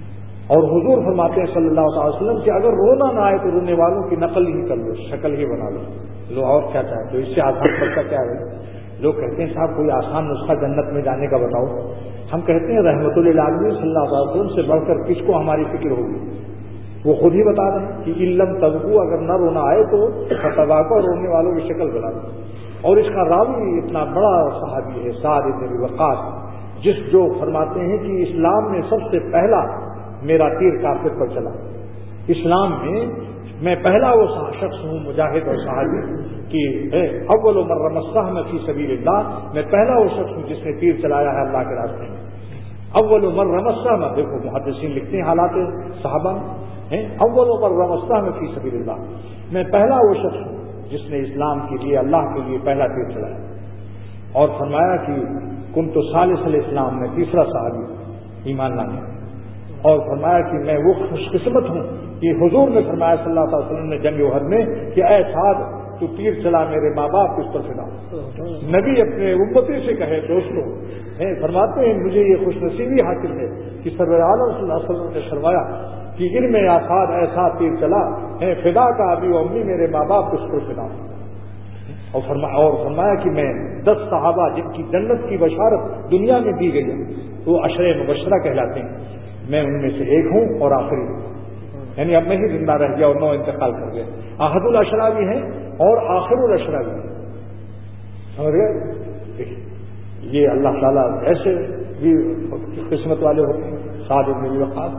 اور حضور فرماتے ہیں صلی اللہ علیہ وسلم کہ اگر رونا نہ آئے تو رونے والوں کی نقل ہی کر لو، شکل ہی بنا لو. لو اور کیا چاہتے ہو، اس سے آسان پڑتا کیا ہے؟ لوگ کہتے ہیں صاحب کوئی آسان نسخہ جنت میں جانے کا بتاؤ. ہم کہتے ہیں رحمت للعالمین صلی اللہ علیہ وسلم سے بڑھ کر کس کو ہماری فکر ہوگی؟ وہ خود ہی بتا رہے ہیں کہ علم تبکو، اگر نہ رونا آئے تو فتباکو، اور رونے والوں کی شکل بنا دو. اور اس کا راوی اتنا بڑا صحابی ہے سعد بن ابی وقاص، جو فرماتے ہیں کہ اسلام میں سب سے پہلا میرا تیر کافر پر چلا. اسلام میں پہلا وہ شخص ہوں مجاہد اور صحابی کہ اول من رمى السهم فی سبیل اللہ، میں پہلا وہ شخص ہوں جس نے تیر چلایا ہے اللہ کے راستے میں. اول من رمى السهم، دیکھو محدثین لکھتے ہیں حالات صحابہ میں، اول من رمى السهم فی سبیل اللہ، میں پہلا وہ شخص ہوں جس نے اسلام کے لیے اللہ کے لیے پہلا تیر چلایا. اور فرمایا کہ کنت ثالث الاسلام، میں تیسرا صحابی ایمان لانے. اور فرمایا کہ میں وہ خوش قسمت ہوں کہ حضور نے فرمایا صلی اللہ علیہ وسلم نے جنگ احد میں کہ اے سعد تو تیر چلا، میرے ماں باپ اس پر فدا. نبی اپنے امتی سے کہے دوستوں، فرماتے ہیں مجھے یہ خوش نصیبی حاصل ہے کہ سرور عالم صلی اللہ علیہ وسلم نے فرمایا کہ ان میں آساد ایسا تیر چلا فدا کا ابی و امی، میرے ماں باپ اس پر فدا. اور فرمایا کہ میں 10 صحابہ جن کی جنت کی بشارت دنیا میں دی گئی ہے وہ عشرے مبشرہ کہلاتے ہیں، میں ان میں سے ایک ہوں اور آخری ہوں. یعنی اب میں ہی زندہ رہ گیا اور 9 انتقال کر گیا. احد العشرہ بھی ہیں اور آخر العشرہ بھی ہیں. سمجھ گئے؟ یہ اللہ تعالیٰ ایسے بھی قسمت والے ہوتے ہیں. سعد بن ابی وقاص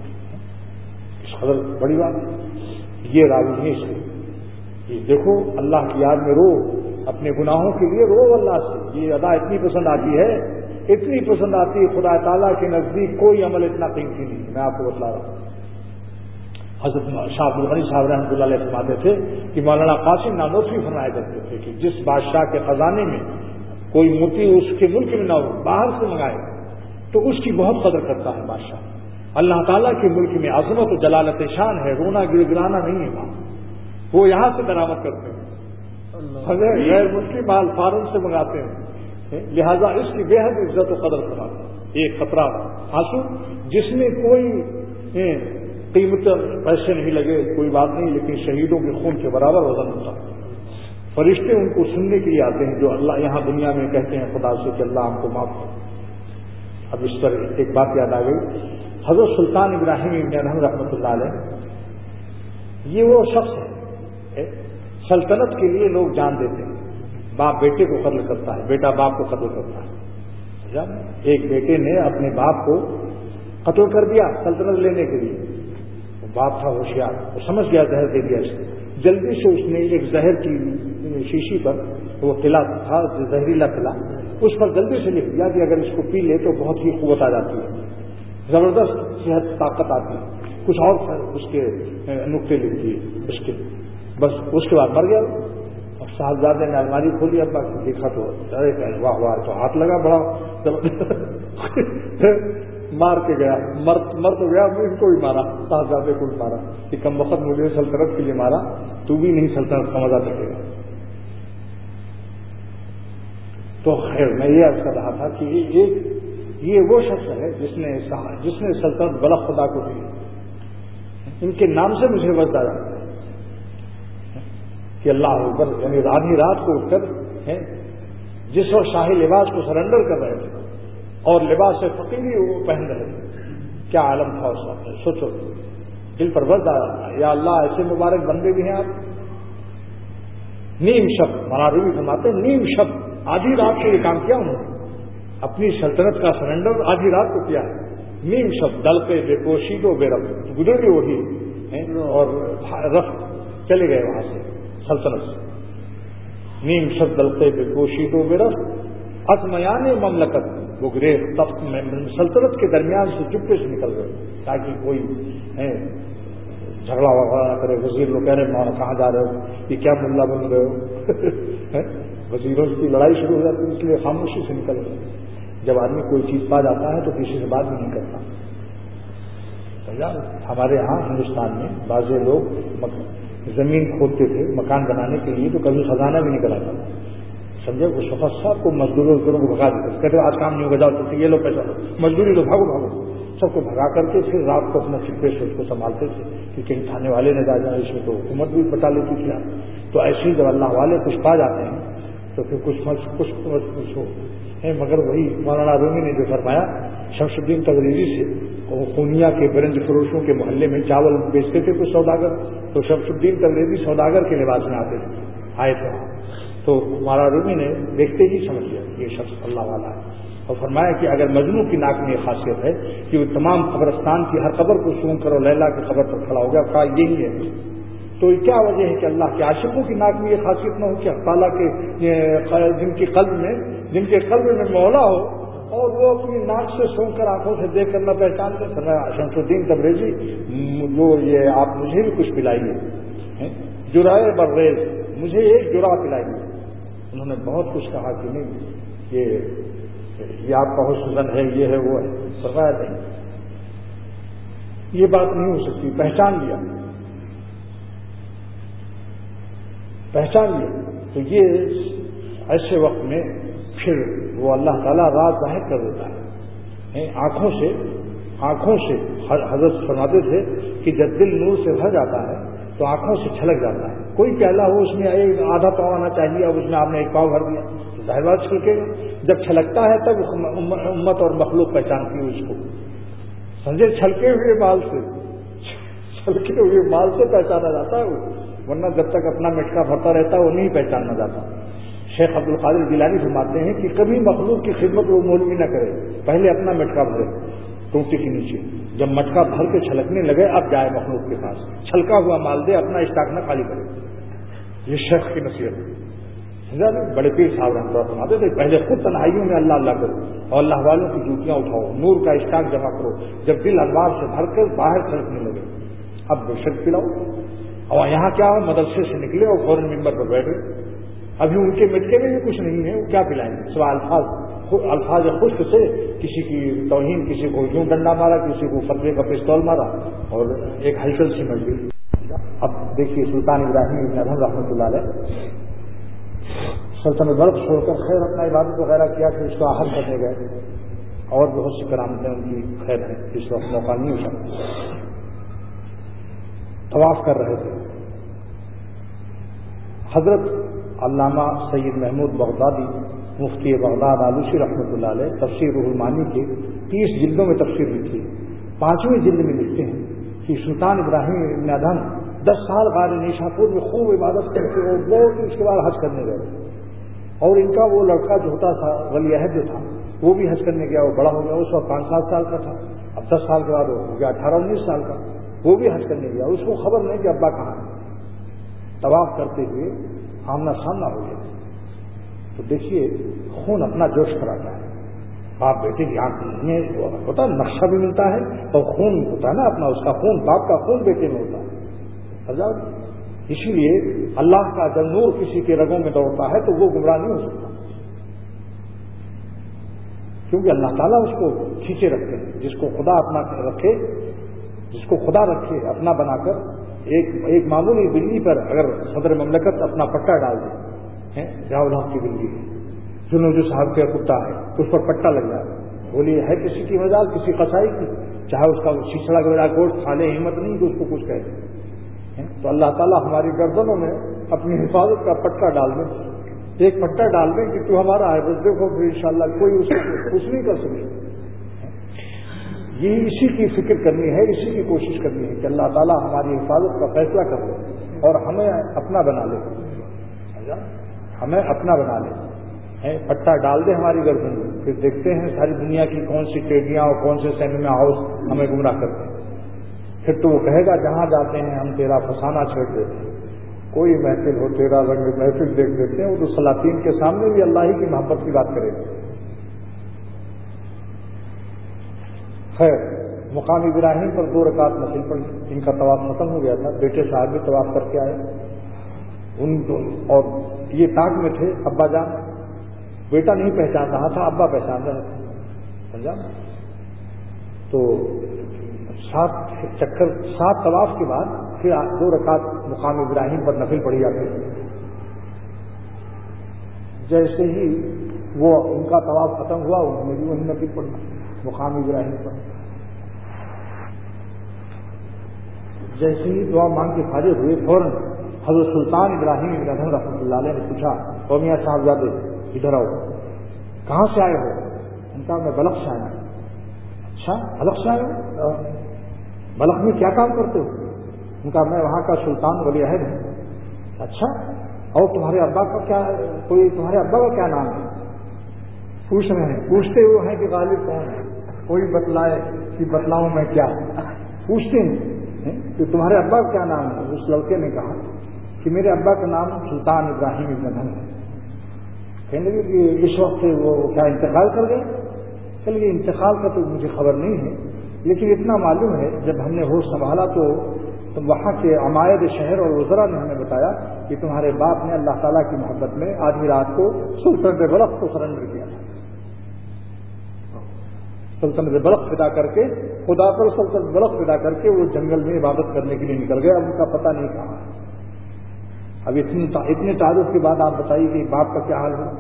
اس قدر بڑی بات. یہ راوی ہے اس کی، دیکھو اللہ کی یاد میں رو، اپنے گناہوں کے لیے رو اللہ سے. یہ ادا اتنی پسند آتی ہے، اتنی پسند آتی ہے، خدا تعالیٰ کے نزدیک کوئی عمل اتنا قیمتی نہیں. میں آپ کو بتلا رہا ہوں، حضرت شاہ عبد الغنی صاحب رحمۃ اللہ علیہ فرماتے تھے کہ مولانا قاسم نانوتوی فرمایا کرتے تھے کہ جس بادشاہ کے خزانے میں کوئی موتی اس کے ملک میں نہ ہو، باہر سے منگائے تو اس کی بہت قدر کرتا ہے بادشاہ. اللہ تعالیٰ کے ملک میں عظمت و جلالت شان ہے، رونا گر گرانا نہیں ہے وہاں. وہ یہاں سے درآمد کرتے ہیں، غیر ملکی مال فارن سے منگاتے ہیں، لہذا اس کی بے حد عزت و قدر کراتے ہیں. ایک خطرہ آنسو جس میں کوئی قیمت پیسے نہیں لگے کوئی بات نہیں، لیکن شہیدوں کے خون کے برابر وزن ہوتا ہے. فرشتے ان کو سننے کے لیے آتے ہیں جو اللہ یہاں دنیا میں کہتے ہیں خدا سے کہ اللہ ہم کو معاف کرو. اب اس پر ایک بات یاد آ گئی. حضرت سلطان ابراہیم ابن ادہم رحمۃ اللہ علیہ، یہ وہ شخص ہے سلطنت کے لیے لوگ جان دیتے ہیں. باپ بیٹے کو قتل کرتا ہے، بیٹا باپ کو قتل کرتا ہے. ایک بیٹے نے اپنے باپ کو قتل کر دیا سلطنت لینے کے لیے. باپ تھا ہوشیار، وہ سمجھ گیا زہر دے دیا اس کو. جلدی سے اس نے ایک زہر کی شیشی پر، وہ قلعہ تھا زہریلا قلعہ، اس پر جلدی سے لکھ دیا کہ اگر اس کو پی لے تو بہت ہی قوت آ جاتی ہے، زبردست صحت طاقت آتی ہے. کچھ اور اس کے نقطے لکھ دیے اس کے، بس اس کے بعد مر گیا. اب صاحبزادے نے الماری کھولی، ابا دیکھا تو ارے واہ واہ، تو ہاتھ لگا بڑا مار کے گیا. مر تو گیا، اس کو بھی مارا، صاحبزادے کو بھی مارا کہ کم وقت مجھے سلطنت کے لیے مارا، تو بھی نہیں سلطنت کا مزہ سکے گا. تو خیر میں یہ عرض کر رہا تھا کہ یہ وہ شخص ہے جس نے سلطنت بلخ خدا کو دی. ان کے نام سے مجھے وجد آ جاتا ہے کہ اللہ اکبر، یعنی آدھی رات کو اٹھ کر جس وقت شاہی لباس کو سرنڈر کر رہے تھے اور لباس سے فقیری وہ پہن رہے تھے، کیا عالم تھا اس وقت. سوچو، دل پر وجد آ رہا ہے، یا اللہ ایسے مبارک بندے بھی ہیں آپ. نیم شب، مناروی فرماتے ہیں نیم شب، آدھی رات کو یہ کام کیا انہوں نے، اپنی سلطنت کا سرنڈر آدھی رات کو کیا ہے. نیم شب دل پہ بے پوشید و بے رفت، گزر گئے وہی اور رفت چلے گئے وہاں سے سلطنت سے. نیم شب دل پہ بے پوشید و بے رفت ازمیان مملکت، وہ گریز تخت میں سلطنت کے درمیان سے چپے سے نکل گئے تاکہ کوئی جھگڑا وغیرہ نہ کرے. وزیر لوگ کہہ رہے کہاں جا رہے ہو، یہ کیا ملا بن گئے ہو. وزیروں کی لڑائی شروع ہو جاتی ہے، اس لیے خاموشی سے نکل گئے. جب آدمی کوئی چیز پا جاتا ہے تو کسی سے بات بھی نہیں کرتا. ہمارے ہاں ہندوستان میں بعض لوگ زمین کھودتے تھے مکان بنانے کے لیے تو کبھی خزانہ بھی نکل آتا تھا. سمجھے، اس وقت سب کو مزدوروں کو بھگا دیتے، کہتے آج کام نہیں ہوگا، جاؤ تو یہ لو پیسہ، مزدوری لو، بھاگو بھاگو. سب کو بھگا کر کے پھر رات کو اپنے چپے سے اس کو سنبھالتے تھے کہ کہیں تھانے والے نے جا جائے، اس میں تو حکومت بھی بتا لیتی تھی آپ. تو ایسے ہی جب اللہ والے کچھ پا جاتے ہیں تو پھر کچھ ہو. مگر وہی مولانا رومی نے جو فرمایا، شمس الدین تبریزی سے پونیا کے برنج فروشوں کے محلے میں چاول بیچتے تھے کچھ سوداگر، تو شمس الدین تبریزی سوداگر کے لباس میں آئے تھے تو مولانا رومی نے دیکھتے ہی سمجھ لیا کہ یہ شخص اللہ والا ہے، اور فرمایا کہ اگر مجنوں کی ناک میں یہ خاصیت ہے کہ وہ تمام قبرستان کی ہر قبر کو سونگ کر اور لیلا کی قبر پر کھڑا ہو گیا، کہا یہی ہے. تو کیا وجہ ہے کہ اللہ کے عاشقوں کی ناک میں یہ خاصیت نہ ہو کہ تعالیٰ کے جن کے قلب میں مولا ہو اور وہ اپنی ناک سے سونگ کر آنکھوں سے دیکھ کر نہ پہچان دے. شمس الدین تبریزی جو یہ آپ مجھے بھی کچھ پلائیے، جرائے برریز، مجھے ایک جرا پلائیے. انہوں نے بہت کچھ کہا کہ نہیں یہ آپ کا حسن ہے، یہ ہے وہ ہے، فرمایا نہیں یہ بات نہیں ہو سکتی. پہچان لیا تو یہ ایسے وقت میں پھر وہ اللہ تعالیٰ راز ظاہر کر دیتا ہے. آنکھوں سے حضرت فرماتے تھے کہ جب دل نور سے بھر جاتا ہے تو آنکھوں سے چھلک جاتا ہے. کوئی پیالہ ہو اس میں آدھا پاؤ آنا چاہیے، اب اس میں آپ نے ایک پاؤ بھر دیا تو ظاہر بات چھلکے گا. جب چھلکتا ہے تب امت اور مخلوق پہچانتی ہے اس کو. سمجھے، چھلکے ہوئے مال سے پہچانا جاتا ہے وہ، ورنہ جب تک اپنا مٹکا بھرتا رہتا ہے وہ نہیں پہچاننا جاتا. شیخ عبد القادر جیلانی فرماتے ہیں کہ کبھی مخلوق کی خدمت وہ مولوی نہ کرے، پہلے اپنا مٹکا بھرے ٹوٹی کے نیچے، جب مٹکا بھر کے چھلکنے لگے اب جائے مخلوق کے پاس، چھلکا ہوا مال دے، اپنا اسٹاک نہ خالی کرے. یہ شیخ کی نصیحت ہے. بڑے پیر صاحب رحمۃ اللہ فرماتے تھے پہلے خود تنہائیوں میں اللہ اللہ کرو اور اللہ والوں کی جوتیاں اٹھاؤ، نور کا اسٹاک جمع کرو، جب دل انوار سے بھر کر باہر چھلکنے لگے اب بے شک پلاؤ. اور یہاں کیا ہو، مدرسے سے نکلے اور فوراً ممبر پر بیٹھے، ابھی ان کے مٹکے میں بھی کچھ نہیں ہے، وہ کیا پلائیں گے سوائے الفاظ خشک سے. کسی کی توہین، کسی کو یوں ڈنڈا مارا، کسی کو فتوے کا پستول مارا اور ایک ہلچل سی مچ گئی. اب دیکھیے سلطان ابراہیم بن ادھم رحمۃ اللہ علیہ سلطنت بلخ چھوڑ کر خیر اپنا عبادت وغیرہ کیا کہ اس کو آہر کرنے گئے، اور بہت سی کرامتیں ان کی خیر ہیں، اس وقت موقع نہیں ہوتا. طواف کر رہے تھے، حضرت علامہ سید محمود بغدادی مفتی بغداد آلوسی رحمۃ اللہ علیہ تفسیر روح المعانی کے 30 جلدوں میں تفسیر لکھی. 5ویں جلد میں لکھتے ہیں کہ سلطان ابراہیم بن ادھم 10 سال غار نیشاپور میں خوب عبادت کرتے اور بہت اس کے بعد حج کرنے گئے، اور ان کا وہ لڑکا جو ہوتا تھا ولی عہد جو تھا وہ بھی حج کرنے گیا، وہ بڑا ہو گیا، اس وقت 5-7 سال کا تھا، اب 10 سال کے بعد ہو گیا 18-19 سال کا، وہ بھی حج کرنے گیا، اس کو خبر نہیں کہ ابا کہاں ہے. طواف کرتے ہوئے آمنا سامنا ہو گیا تو دیکھیے خون اپنا جوش کراتا ہے. باپ بیٹے کی آنکھ میں ہوتا ہے، نقشہ بھی ملتا ہے اور خون ہوتا ہے نا اپنا، اس کا خون، باپ کا خون بیٹے میں ہوتا ہے. اسی لیے اللہ کا جب نور کسی کے رگوں میں دوڑتا ہے تو وہ گمراہ نہیں ہو سکتا، کیونکہ اللہ تعالیٰ اس کو کھینچے رکھتے ہیں. جس کو خدا اپنا رکھے، جس کو خدا رکھے اپنا بنا کر، ایک معمولی بلی پر اگر صدر مملکت اپنا پٹا ڈال دے، ضیاء الحق کی بلی ہے، جنوج صاحب کا کتا ہے، اس پر پٹا لگ جائے، بولیے ہے کسی کی مجال، کسی قصائی کی، چاہے اس کا چھچڑا گوڑا گوشت کھا لے، ہمت نہیں کہ اس کو کچھ کہے. تو اللہ تعالیٰ ہماری گردنوں میں اپنی حفاظت کا پٹا ڈال دیں، ایک پٹا ڈال دیں کہ تو ہمارا ہے، بس دیکھو پھر انشاءاللہ کوئی اس کو کچھ نہیں کر سکے. یہ اسی کی فکر کرنی ہے، اسی کی کوشش کرنی ہے کہ اللہ تعالیٰ ہماری حفاظت کا فیصلہ کر لے اور ہمیں اپنا بنا لے، ہمیں اپنا بنا لے، پٹا ڈال دے ہماری گردن میں. پھر دیکھتے ہیں ساری دنیا کی کون سی ٹریڈیاں اور کون سے سینما ہاؤس ہمیں گمراہ کرتے ہیں. پھر تو وہ کہے گا جہاں جاتے ہیں ہم تیرا فسانہ چھیڑ دیتے ہیں، کوئی محفل ہو تیرا رنگ محفل دیکھ دیتے ہیں. وہ تو سلاطین کے سامنے بھی اللہ ہی کی محبت کی بات کرے گا. خیر مقام ابراہیم پر 2 رکعت نفل پڑھی، ان کا طواف ختم ہو گیا تھا، بیٹے صاحب بھی طواف کر کے آئے، ان کو اور یہ تاک میں تھے ابا جان، بیٹا نہیں پہچان رہا تھا، ابا پہچان رہے تھے، سمجھا. تو 7 طواف کے بعد پھر 2 رکعت مقام ابراہیم پر نفل پڑھی جاتی ہے. جیسے ہی وہ ان کا طواف ختم ہوا انہوں نے بھی وہی نفل پڑھی مقام ابراہیم پر. جیسے ہی دعا مانگ کے فارغ ہوئے فوراً حضرت سلطان ابراہیم بن ادھم رحمۃ اللہ علیہ نے پوچھا، قومیہ صاحبزادے ادھر آؤ، کہاں سے آئے ہو؟ ان کا میں بلخ سے آیا ہوں۔ اچھا بلخ سے آئے ہو؟ بلخ میں کیا کام کرتے ہو؟ ان کا میں وہاں کا سلطان ولی عہد ہوں۔ اچھا اور تمہارے ابا کا کیا، تمہارے ابا کا کیا نام ہے؟ پوچھ رہے ہیں، پوچھتے ہوئے ہیں کہ غالب کون ہے، کوئی بتلائے کہ بتلاؤں میں کیا، پوچھتے ہیں کہ تمہارے ابا کا کیا نام ہے؟ اس لڑکے نے کہا کہ میرے ابا کا نام سلطان ابراہیم بن ادھم ہے۔ کہنے لگے کہ اس وقت وہ کیا انتقال کر گئے؟ چل یہ انتقال کا تو مجھے خبر نہیں ہے، لیکن اتنا معلوم ہے جب ہم نے ہوش سنبھالا تو وہاں کے عمائد شہر اور وزراء نے ہمیں بتایا کہ تمہارے باپ نے اللہ تعالیٰ کی محبت میں آدھی رات کو سلطنت بلخ کو سرنڈر کیا تھا۔ سلطنت بلخ فدا کر کے، خدا پر سلطنت بلخ فدا کر کے وہ جنگل میں عبادت کرنے کے لیے نکل گئے، اب ان کا پتہ نہیں کہاں۔ اب اتنے تعارف کے بعد آپ بتائیے کہ باپ کا کیا حال ہوا؟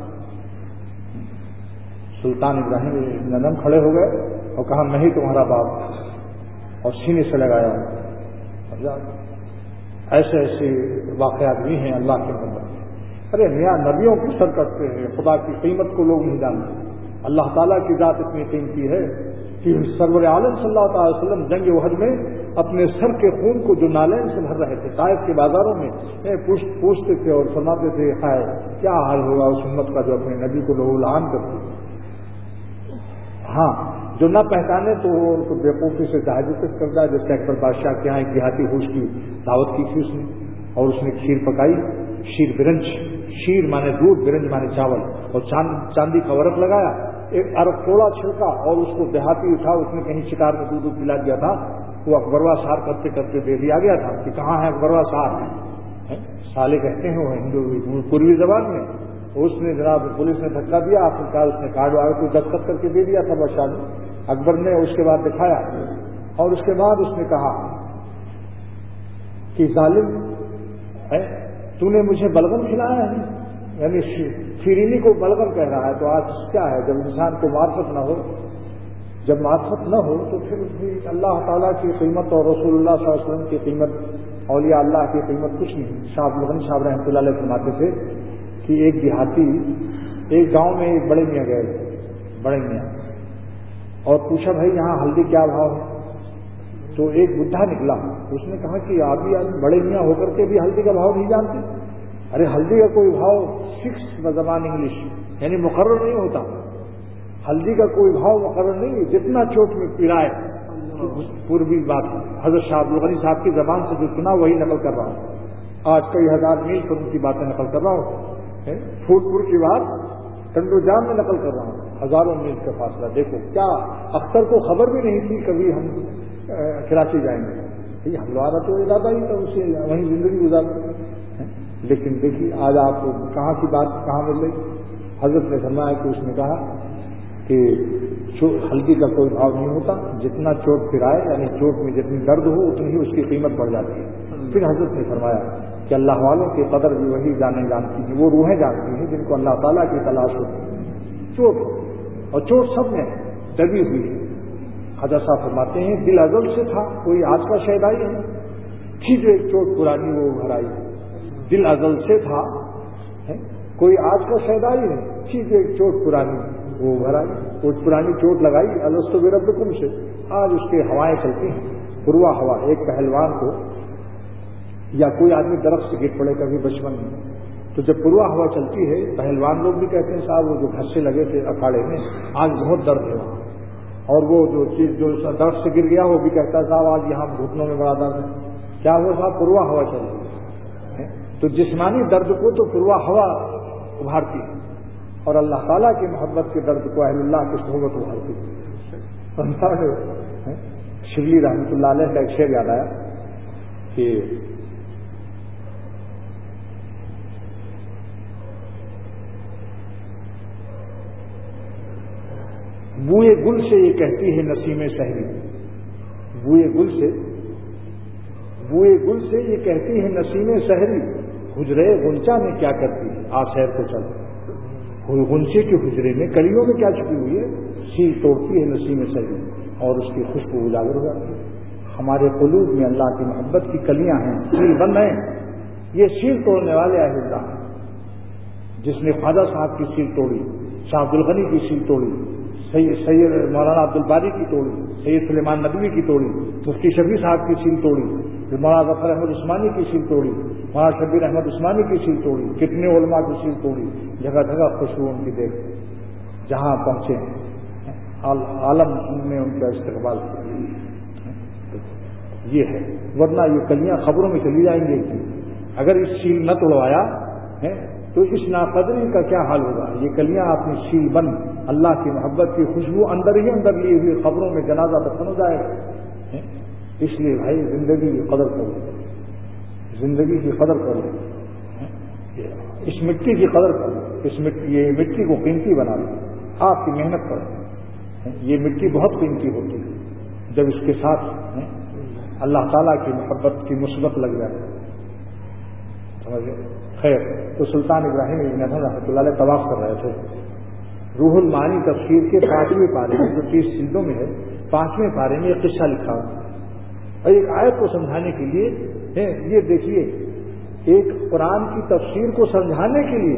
سلطان ابراہیم بن ادھم کھڑے ہو گئے اور کہا میں ہی تمہارا باپ، اور سینے سے لگایا۔ ایسے ایسے واقعات بھی ہیں اللہ کے محبت۔ ارے میاں نبیوں کی سر کرتے ہیں، خدا کی قیمت کو لوگ نہیں جانتے۔ اللہ تعالیٰ کی ذات اتنی قیمتی ہے کہ سرور عالم صلی اللہ تعالی وسلم جنگ احد میں اپنے سر کے خون کو جو نالین سے بھر رہے تھے، طائف کے بازاروں میں پوچھتے تھے اور فرماتے تھے ہائے کیا حال ہوگا اس امت کا جو اپنے نبی کو لہو لعان کرتی۔ ہاں جو نہ پہچانے تو وہ ان کو بیوقوفی سے تحجت کرتا ہے۔ جیسے اکبر بادشاہ کے یہاں ایک دیہاتی ہوش کی دعوت کی تھی اس نے، اور اس نے کھیر پکائی، شیر برنج، شیر مانے دودھ، برنج مانے چاول، اور چاندی کا ورق لگایا، ایک ارب توڑا چھڑکا، اور اس کو دیہاتی اٹھا، اس نے کہیں شکار میں دودھ پلا دیا تھا، وہ اکبروا سار کرتے کرتے دے دیا گیا تھا کہ کہاں ہے اکبروا سار؟ سالے کہتے ہیں وہ ہندو پوروی زبان میں۔ اس نے جناب پولیس نے دھکا دیا، آخرکار اس نے کارڈ واڑ کو دستخط کر کے دے دیا تھا بادشاہ نے۔ اکبر نے اس کے بعد دکھایا، اور اس کے بعد اس نے کہا کہ ظالم تو نے مجھے بلغم کھلایا ہے، یعنی شیرینی کو بلغم کہہ رہا ہے۔ تو آج کیا ہے، جب انسان کو معرفت نہ ہو، جب معرفت نہ ہو تو پھر بھی اللہ تعالیٰ کی قیمت اور رسول اللہ صلی اللہ علیہ وسلم کی قیمت، اولیاء اللہ کی قیمت کچھ نہیں۔ شاہ مغنی صاحب رحمۃ اللہ علیہ فرماتے تھے کہ ایک دیہاتی ایک گاؤں میں ایک بڑے میاں گئے، بڑے میاں، اور پوچھا بھائی یہاں ہلدی کیا بھاؤ ہے؟ تو ایک بڈھا نکلا، اس نے کہا کہ آپ بھی بڑے میاں ہو کر کے بھی ہلدی کا بھاؤ نہیں جانتے؟ ارے ہلدی کا کوئی بھاؤ فکس بزبان انگلش یعنی مقرر نہیں ہوتا، ہلدی کا کوئی بھاؤ مقرر نہیں ہے، جتنا چوٹ میں پرائے پوروی بات ہے۔ حضرت شاہ عبد الغنی صاحب کی زبان سے جو سنا وہی نقل کر رہا ہوں، آج کئی ہزار میل پر ان کی باتیں نقل کر رہا ہوں، پھول پور کی بات ٹنڈو جام میں نقل کر رہا ہوں، ہزاروں میل کا فاصلہ۔ دیکھو کیا اختر کو خبر بھی نہیں تھی کبھی ہم کراچی جائیں گے، ہمارا تو ارادہ ہی تھا اسے وہیں زندگی گزارتے، لیکن دیکھیے آج آپ کو کہاں کی بات کہاں مل رہی۔ حضرت نے فرمایا کہ اس نے کہا کہ ہلدی کا کوئی بھاؤ نہیں ہوتا، جتنا چوٹ پھرائے یعنی چوٹ میں جتنی درد ہو اتنی ہی اس کی قیمت بڑھ جاتی ہے۔ پھر حضرت نے فرمایا کہ اللہ والوں کی قدر بھی وہی جانتی ہیں، وہ روحیں جانتی ہیں جن کو اللہ تعالیٰ کی تلاش ہوتی ہے۔ چوٹ اور چوٹ سب میں دبی ہوئی ہے۔ حضرت صاحب فرماتے ہیں دل ازل سے تھا، کوئی آج کا شیدائی ہے، تھی جو ایک چوٹ پرانی وہ ابھر آئی۔ دل ازل سے تھا، کوئی آج کا شیدائی ہے، تھی جو ایک چوٹ پرانی وہ ابھر آئی۔ وہ پرانی چوٹ لگائی الستو بربکم سے، آج اس کے ہوائیں چلتی ہیں، پروا ہوا۔ ایک پہلوان کو یا کوئی آدمی درخت سے گر پڑے کبھی بچپن میں، تو جب پروا ہوا چلتی ہے، پہلوان لوگ بھی کہتے ہیں صاحب وہ جو گھسے لگے تھے اکھاڑے میں آج بہت درد ہے وہاں، اور وہ جو چیز جو درخت سے گر گیا وہ بھی کہتا ہے صاحب آج یہاں گھٹنوں میں بڑا درد ہے۔ کیا ہوا صاحب؟ پروا ہوا چل رہی ہے۔ تو جسمانی درد کو تو پروا ہوا ابھارتی ہے، اور اللہ تعالیٰ کی محبت کے درد کو اہل اللہ کی صحبت ابھارتی ہے۔ شبلی رحمۃ اللہ علیہ کا ایک شعر یاد آیا کہ بوئے گل سے یہ کہتی ہے نسیم شہری، بوئے گل سے یہ کہتی ہے نسیم شہری، حجرے غنچہ میں کیا کرتی ہے آ شہر کو چل، غنچے کے حجرے میں کلیوں میں کیا چھپی ہوئی ہے، سیل توڑتی ہے نسیم شہری اور اس کی خوشبو اجاگر ہو جاتی ہے۔ ہمارے قلوب میں اللہ کی محبت کی کلیاں ہیں، سیل بند ہیں. یہ سیل توڑنے والے اہل اللہ ہیں. جس نے خواجہ صاحب کی سیل توڑی، شاہ عبد الغنی کی سیل توڑی، سید مولانا عبد الباری کی توڑی، سید سلیمان ندوی کی توڑی، مفتی شفیع صاحب کی سیل توڑی، مولانا ظفر احمد عثمانی کی سیل توڑی، مولانا شبیر احمد عثمانی کی سیل توڑی، کتنے علماء کی سیل توڑی. جگہ جگہ خوشبو ان کی دیکھ جہاں پہنچے ہیں عالم نے ان کا استقبال کیا. یہ ہے، ورنہ یہ کلیاں خبروں میں چلی جائیں گے. اگر اس سیل نہ توڑوایا تو اس ناقدری کا کیا حال ہوگا. یہ کلیاں اپنی سیل بند اللہ کی محبت کی خوشبو اندر ہی اندر لیے ہوئے خبروں میں جنازہ دفن ہو جائے گا. اس لیے بھائی زندگی کی قدر کرو، زندگی کی قدر کرو، اس مٹی کی قدر کرو، یہ مٹی کو قیمتی بنا لو. آپ کی محنت کرو. یہ مٹی بہت قیمتی ہوتی ہے جب اس کے ساتھ اللہ تعالیٰ کی محبت کی مثبت لگ جائے. سمجھے؟ خیر، تو سلطان ابراہیم ابن ادھم رحمۃ اللہ علیہ طواف کر رہے تھے. روح المعانی تفسیر کے 5ویں پارے میں، جو 30 جلدوں میں ہے، 5ویں پارے میں یہ قصہ لکھا ہوا. اور ایک آیت کو سمجھانے کے لیے یہ دیکھیے، ایک قرآن کی تفسیر کو سمجھانے کے لیے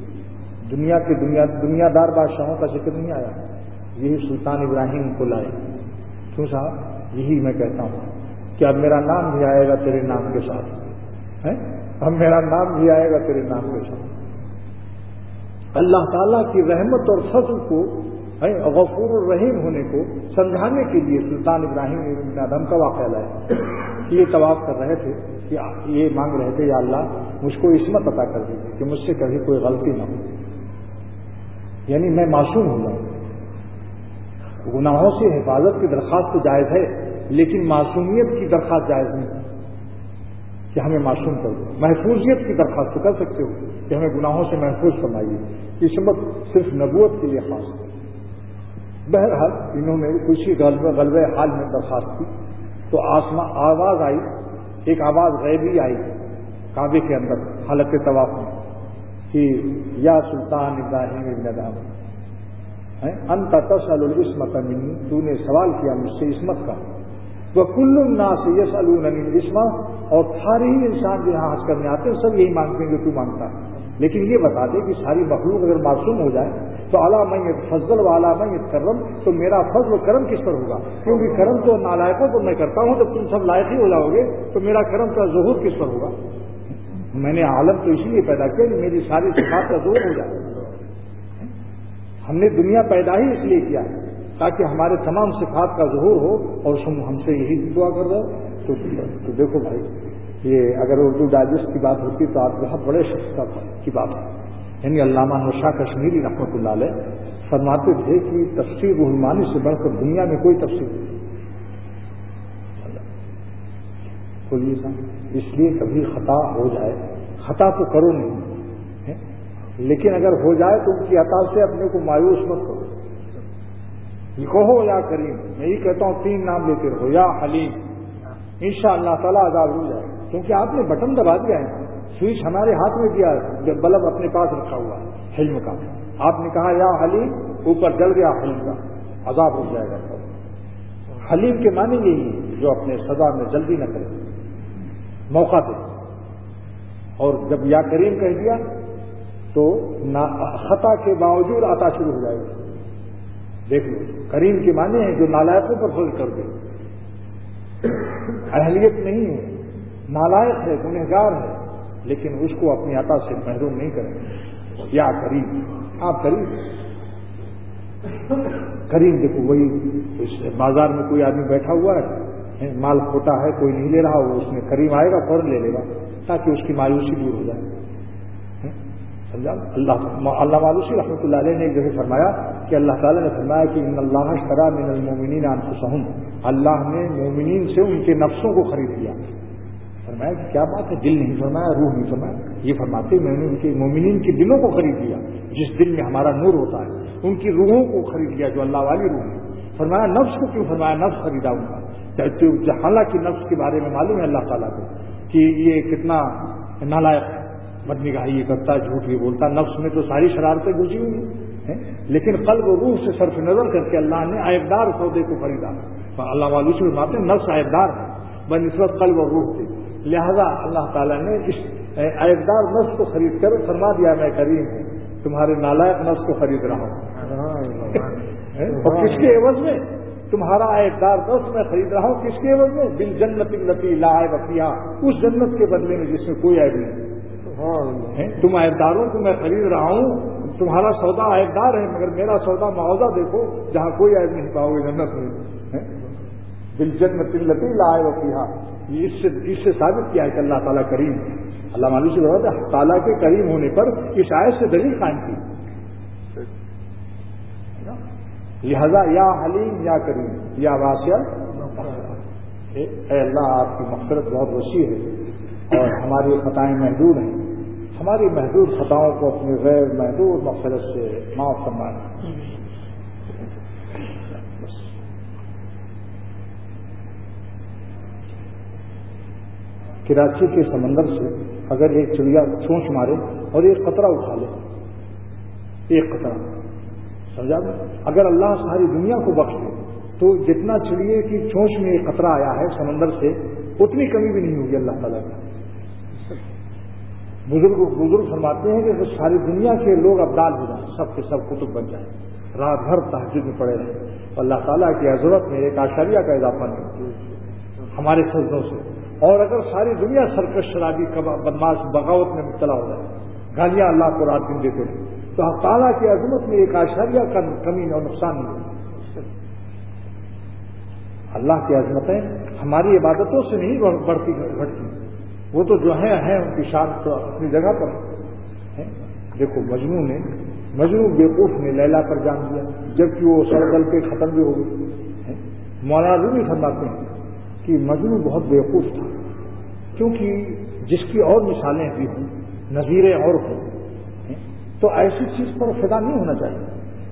دنیا دار بادشاہوں کا ذکر نہیں آیا. یہی سلطان ابراہیم کو لائے. کیوں صاحب؟ یہی میں کہتا ہوں کہ اب میرا نام بھی آئے گا تیرے نام کے ساتھ، اب میرا نام بھی آئے گا تیرے نام کے ساتھ. اللہ تعالیٰ کی رحمت اور فضل کو، غفور الرحیم ہونے کو سمجھانے کے لیے سلطان ابراہیم ابن ادھم کا واقعہ لائے. یہ طواف کر رہے تھے کہ یہ مانگ رہے تھے، یا اللہ مجھ کو عصمت عطا کر دیجیے کہ مجھ سے کبھی کوئی غلطی نہ ہو. یعنی میں معصوم ہوں گا. گناہوں سے حفاظت کی درخواست تو جائز ہے، لیکن معصومیت کی درخواست جائز نہیں کہ ہمیں معصوم کر دو. محفوظیت کی درخواست تو کر سکتے ہو کہ ہمیں گناہوں سے محفوظ فرمائیے. عصمت صرف نبوت کے لیے خاص ہے. بہرحال انہوں نے کسی غلبہ حال میں درخواست کی تو آواز آئی، ایک آواز غیبی آئی کعبے کے اندر حالت طواف میں کہ یا سلطان ابراہیم ابن ادھم انت تسأل العصمت منی، تو نے سوال کیا مجھ سے عصمت کا. وکل الناس یسألوننی العصمت، اور سارے ہی انسان جو یہاں حج کرنے آتے ہیں سب یہی مانگتے ہیں جو تو مانگتا ہے. لیکن یہ بتا دے کہ ساری مخلوق اگر معصوم ہو جائے تو اعلیٰ من یتفضل و اعلیٰ من یتکرم، تو میرا فضل و کرم کس پر ہوگا؟ کیونکہ کرم تو نالائقوں پر میں کرتا ہوں. جب تم سب لائق ہی ہو جاؤ گے تو میرا کرم کا ظہور کس پر ہوگا؟ میں نے عالم تو اسی لیے پیدا کیا کہ میری ساری صفات کا ظہور ہو جائے. ہم نے دنیا پیدا ہی اس لیے کیا تاکہ ہمارے تمام صفات کا ظہور ہو، اور تم ہم سے یہی دعا کر رہے ہو. تو دیکھو بھائی، یہ اگر اردو ڈائجسٹ کی بات ہوتی تو آپ بہت بڑے شخص کی بات ہے. یعنی علامہ نوشا کشمیری رحمۃ اللہ علیہ فرماتے تھے کہ تفسیر روح المعانی سے بڑھ کر دنیا میں کوئی تفسیر نہیں. اس لیے کبھی خطا ہو جائے، خطا تو کرو نہیں، لیکن اگر ہو جائے تو ان کی عطا سے اپنے کو مایوس مت کرو. یہ کہو یا کریم، میں یہ کہتا ہوں 3 نام لیتے رہو، یا حلیم، انشاءاللہ تعالیٰ عذاب ہو جائے. کیونکہ آپ نے بٹن دبا دیا ہے، سوئچ ہمارے ہاتھ میں دیا ہے، جب بلب اپنے پاس رکھا ہوا ہے حلم کا. آپ نے کہا یا حلیم، اوپر جل گیا حلم کا، عذاب ہو جائے گا. حلیم کے معنی یہی ہے جو اپنے سزا میں جلدی نہ کرے، موقع دے. اور جب یا کریم کہہ دیا تو خطا کے باوجود عطا شروع ہو جائے گی. دیکھ لو، کریم کے معنی ہے جو نالائقوں پر فضل کر دے. اہلیت نہیں ہے، نالائق ہے، گنہگار ہے، لیکن اس کو اپنی عطا سے محروم نہیں کریں. یا کریم، آپ کریم کریم. دیکھو وہی بازار میں کوئی آدمی بیٹھا ہوا ہے، مال کھوٹا ہے، کوئی نہیں لے رہا، وہ اس میں کریم آئے گا فوراً لے لے گا تاکہ اس کی مایوسی دور ہو جائے. سمجھا؟ اللہ مالوسی رحمۃ اللہ علیہ نے ایک جگہ فرمایا کہ اللہ تعالیٰ نے فرمایا کہ ان اللہ اشترى من المؤمنین انفسهم، اللہ نے مومنین سے ان کے نفسوں کو خرید لیا. فرمایا کہ کیا بات ہے، دل نہیں فرمایا، روح نہیں فرمایا. یہ فرماتے میں نے ان کے مومنین کے دلوں کو خرید لیا، جس دل میں ہمارا نور ہوتا ہے. ان کی روحوں کو خرید لیا جو اللہ والی روح ہے. فرمایا نفس کو کیوں فرمایا؟ نفس خریدا ان کا. حالانکہ نفس کے بارے میں معلوم ہے اللہ تعالیٰ کو کہ یہ کتنا نالائق ہے، بدنگاہی یہ کرتا، جھوٹ یہ بولتا. نفس میں تو ساری شرارتیں گھسی ہوئی لیکن قلب و روح سے صرف نظر کر کے اللہ نے عیبدار سودے کو خریدا. اللہ والوں سے بات ہے نفس عیبدار ہے بنسبت قلب و روح کے. لہذا اللہ تعالیٰ نے اس عیبدار نفس کو خرید کر فرما دیا میں کریم ہوں, تمہارے نالائق نفس کو خرید رہا ہوں. اور کس کے عوض میں؟ تمہارا عیبدار نفس میں خرید رہا ہوں. کس کے عوض میں؟ بالجنت التی لا عیب فیہا, اس جنت کے بدلے میں جس میں کوئی عیب نہیں. تم عیبداروں کو میں خرید رہا ہوں, تمہارا سودا عیبدار ہے مگر میرا سودا معاوضہ دیکھو جہاں کوئی عیب نہیں پاؤ گے جنت میں. بالجنت التی لا عیب فیہا, اس سے ثابت کیا ہے کہ اللہ تعالیٰ کریم ہے. اللہ معلوم سے بات ہے تعالیٰ کے کریم ہونے پر اس آیت سے دلیل قائم کی. لہذا یا حلیم یا کریم یا واسع, اے اللہ آپ کی مغفرت بہت وسیع ہے اور ہماری خطائیں محدود ہیں, ہماری محدود خطاؤں کو اپنی غیر محدود مغفرت سے معاف فرمائیں. کراچی کے سمندر سے اگر ایک چڑیا چونچ مارے اور ایک قطرہ اٹھا لے, ایک قطرہ, سمجھا؟ اگر اللہ ساری دنیا کو بخش دے تو جتنا چڑیے کی چونچ میں ایک قطرہ آیا ہے سمندر سے اتنی کمی بھی نہیں ہوگی اللہ تعالیٰ کی. بزرگ فرماتے ہیں کہ ساری دنیا کے لوگ ابدال ہو جائیں, سب کے سب کتب بن جائیں, رات بھر تہجد میں پڑے رہیں, اللہ تعالیٰ کی عظمت میں ایک آشاریہ کا اضافہ نہیں ہمارے سجدوں سے. اور اگر ساری دنیا سرکش شرابی بدماش بغاوت میں مبتلا ہو جائے, گالیاں اللہ کو رات دن دیتے ہیں, تو حق تعالیٰ کی عظمت میں ایک آشاریہ کا کمی اور نقصان نہیں. اللہ کی عظمتیں ہماری عبادتوں سے نہیں بڑھتی گھٹتی, وہ تو جو ہیں ان کی شان تو اپنی جگہ پر ہے. دیکھو مجنو بیوقوف نے لیلا پر جان دیا جبکہ وہ سرگل پہ ختم بھی ہو گئی. مولانا رومی فرماتے ہیں کہ مجنو بہت بیوقوف تھا کیونکہ جس کی اور مثالیں بھی ہوں, نظیریں اور ہوں, تو ایسی چیز پر فدا نہیں ہونا چاہیے.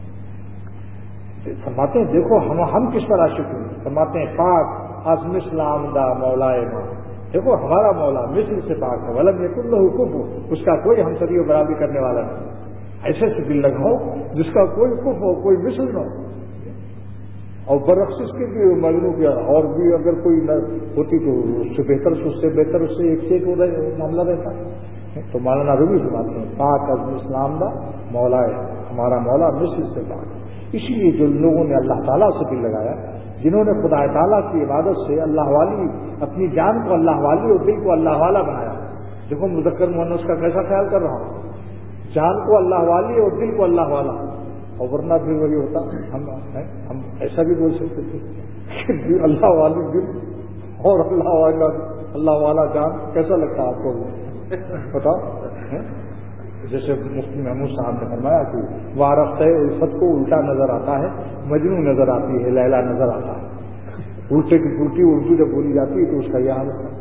فرماتے ہیں دیکھو ہم کس پر عاشق ہیں. فرماتے ہیں پاک از مثل آمدہ مولائے ماں, دیکھو ہمارا مولا مثل سے پاک ہے, ولم یکن لہ کفو, اس کا کوئی ہمسری و برابری کرنے والا نہیں. ایسے سے دل لگاؤ جس کا کوئی کف ہو کوئی مثل نہ ہو. اور برعکس اس کے بھی مجنو کیا اور بھی اگر کوئی ہوتی تو اس سے بہتر اس سے ایک سے ایک معاملہ رہتا. تو مولانا رومی فرماتے ہیں پاک از اسلام دا مولا ہے, ہمارا مولا مثل سے پاک. اسی لیے جو لوگوں نے اللہ تعالیٰ سے دل لگایا, جنہوں نے خدا تعالیٰ کی عبادت سے اللہ والی اپنی جان کو اللہ والی اور دل کو اللہ والا بنایا. دیکھو مذکر مؤنث کا کیسا خیال کر رہا ہوں, جان کو اللہ والی اور دل کو اللہ والا, اور ورنہ پھر وہی ہوتا ہم ایسا بھی بول سکتے تھے کہ اللہ والی دل اور اللہ والا جان. کیسا لگتا آپ کو بتاؤ؟ جیسے مفتی محمود صاحب نے فرمایا کہ وارفتہ الفت کو الٹا نظر آتا ہے, مجنو نظر آتی ہے, لیلا نظر آتا ہے. الٹے کی الٹی اردو جب بولی جاتی ہے تو اس کا یہ حال ہوتا ہے.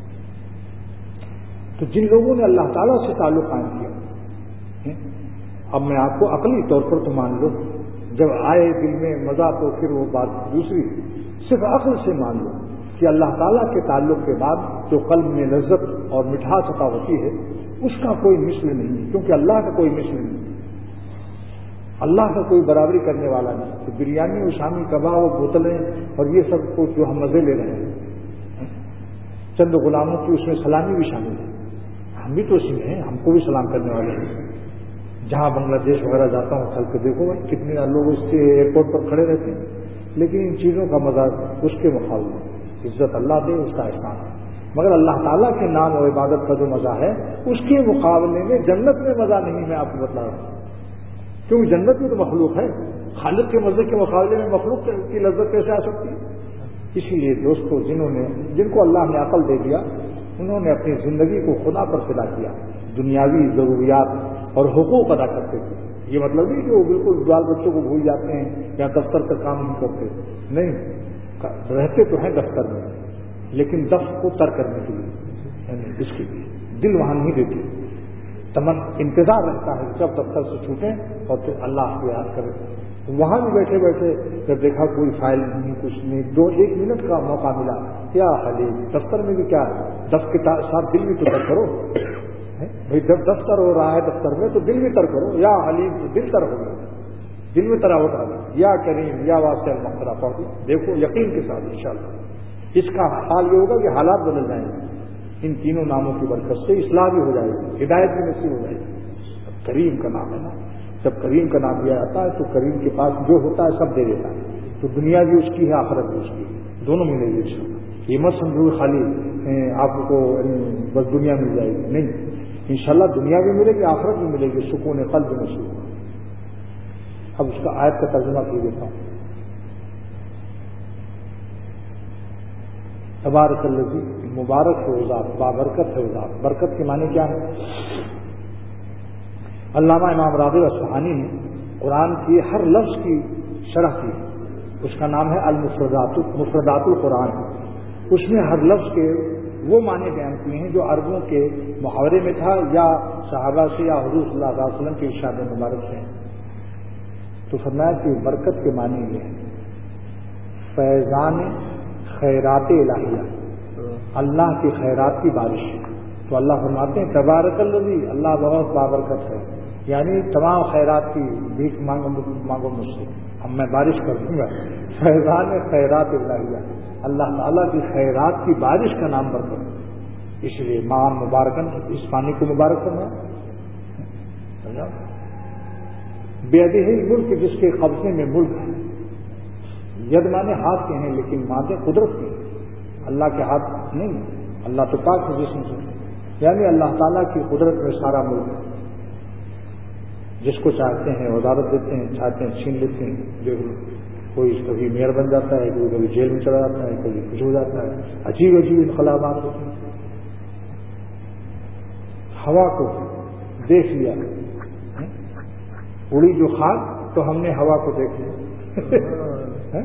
تو جن لوگوں نے اللہ تعالیٰ سے تعلق قائم کیا, اب میں آپ کو عقلی طور پر تو مان لو, جب آئے دل میں مزہ تو پھر وہ بات دوسری, صرف عقل سے مان لو کہ اللہ تعالیٰ کے تعلق کے بعد جو قلب میں لذت اور مٹھاس عطا ہوتی ہے اس کا کوئی مثل نہیں, کیونکہ اللہ کا کوئی مثل نہیں, اللہ کا کوئی برابری کرنے والا نہیں. تو بریانی اور شامی کباب اور بوتلیں اور یہ سب کو جو ہم مزے لے رہے ہیں, چند غلاموں کی اس میں سلامی بھی شامل ہے. ہم بھی تو اسی میں ہیں, ہم کو بھی سلام کرنے والے ہیں. جہاں بنگلہ دیش وغیرہ جاتا ہوں چل کے دیکھو بھائی کتنے لوگ اس کے ایئرپورٹ پر کھڑے رہتے ہیں, لیکن ان چیزوں کا مزہ اس کے مقابلے عزت اللہ دے اس کا احسان ہے. مگر اللہ تعالیٰ کے نام اور عبادت کا جو مزہ ہے اس کے مقابلے میں جنت میں مزہ نہیں, میں آپ کو بتلا رہا ہوں. کیونکہ جنت میں تو مخلوق ہے, خالق کے مزے کے مقابلے میں مخلوق کی لذت کیسے آ سکتی ہے. اسی لیے دوستو جن کو اللہ نے عقل دے دیا انہوں نے اپنی زندگی کو خدا پر فدا کیا, دنیاوی ضروریات اور حقوق ادا کرتے تھے. یہ مطلب نہیں کہ وہ بالکل بال بچوں کو بھول جاتے ہیں یا دفتر کا کام نہیں کرتے, نہیں, رہتے تو ہیں دفتر میں لیکن دفتر کو ترک کرنے کے لیے, یعنی اس کے لیے دل وہاں نہیں دیتے. انتظار رہتا ہے جب دفتر سے چھوٹیں اور پھر اللہ کو یاد کریں. وہاں بھی بیٹھے بیٹھے جب دیکھا کوئی فائل نہیں کچھ نہیں, 1 منٹ کا موقع ملا, کیا حلیم, دفتر میں بھی کیا دفتر کے ساتھ دل بھی تو ترک کرو بھائی. جب دفتر ہو رہا ہے دفتر میں تو دل بھی ترک کرو, یا حلیم تو دل ترک ہو گیا. دل میں تراوٹ آ گئی، یا کریم یا واسع المغفرہ پڑھ دیا، دیکھو یقین کے ساتھ انشاءاللہ اس کا حال یہ ہوگا کہ حالات بدل جائیں گے، ان تینوں ناموں کی برکت سے اصلاح بھی ہو جائے گی، ہدایت بھی نصیب ہو جائے گی۔ کریم کا نام ہے نا، جب کریم کا نام دیا جاتا ہے تو کریم کے پاس جو ہوتا ہے سب دے دیتا ہے، تو دنیا بھی اس کی ہے، آخرت بھی اس کی ہے، دونوں ملے گی انشاءاللہ۔ یہ مت سمجھو خالی آپ کو بس دنیا مل جائے گی، نہیں، انشاءاللہ دنیا بھی ملے گی، آخرت بھی ملے گی، سکون قلب بھی نصیب ہوگا۔ اب اس کا آیت کا ترجمہ کر دیتا ہوں۔ تبارک الذی، مبارک ہے ذات، بابرکت ہے ذات۔ برکت کے معنی کیا ہے؟ علامہ امام راغب اصفہانی نے قرآن کی ہر لفظ کی شرح کی، اس کا نام ہے المفردات، مفردات القرآن۔ اس میں ہر لفظ کے وہ معنی بیان کیے ہیں جو عربوں کے محاورے میں تھا یا صحابہ سے یا حضور صلی اللہ علیہ وسلم کے ارشاد مبارک سے۔ تو فرمایا کہ برکت کے معنی یہ ہے فیضان خیرات الہیہ، اللہ کی خیرات کی بارش۔ تو اللہ فرماتے ہیں تبارک الذی، اللہ بہت بابرکت ہے، یعنی تمام خیرات کی بھیک مانگو مجھ سے، اب میں بارش کر دوں گا۔ فیضان خیرات الہیہ، اللہ تعالیٰ کی خیرات کی بارش کا نام برکت، اس لیے ماں مبارکن، اس پانی کو مبارک کرنا۔ بیدہ الملک، جس کے قبضے میں ملک ہے، ید مانے ہاتھ کے ہیں لیکن مانے قدرت کے، اللہ کے ہاتھ نہیں، اللہ تو پاک ہے جسم سے، یعنی اللہ تعالیٰ کی قدرت میں سارا ملک ہے، جس کو چاہتے ہیں وزارت دیتے ہیں، چاہتے ہیں چھین لیتے ہیں، جو کوئی کبھی میئر بن جاتا ہے، کوئی کبھی جیل میں چلا جاتا ہے، کبھی کچھ ہو جاتا ہے، عجیب عجیب انقلابات ہوتے ہیں۔ ہوا کو دیکھ لیا، اڑی جو خاک تو ہم نے ہوا کو دیکھ لیا۔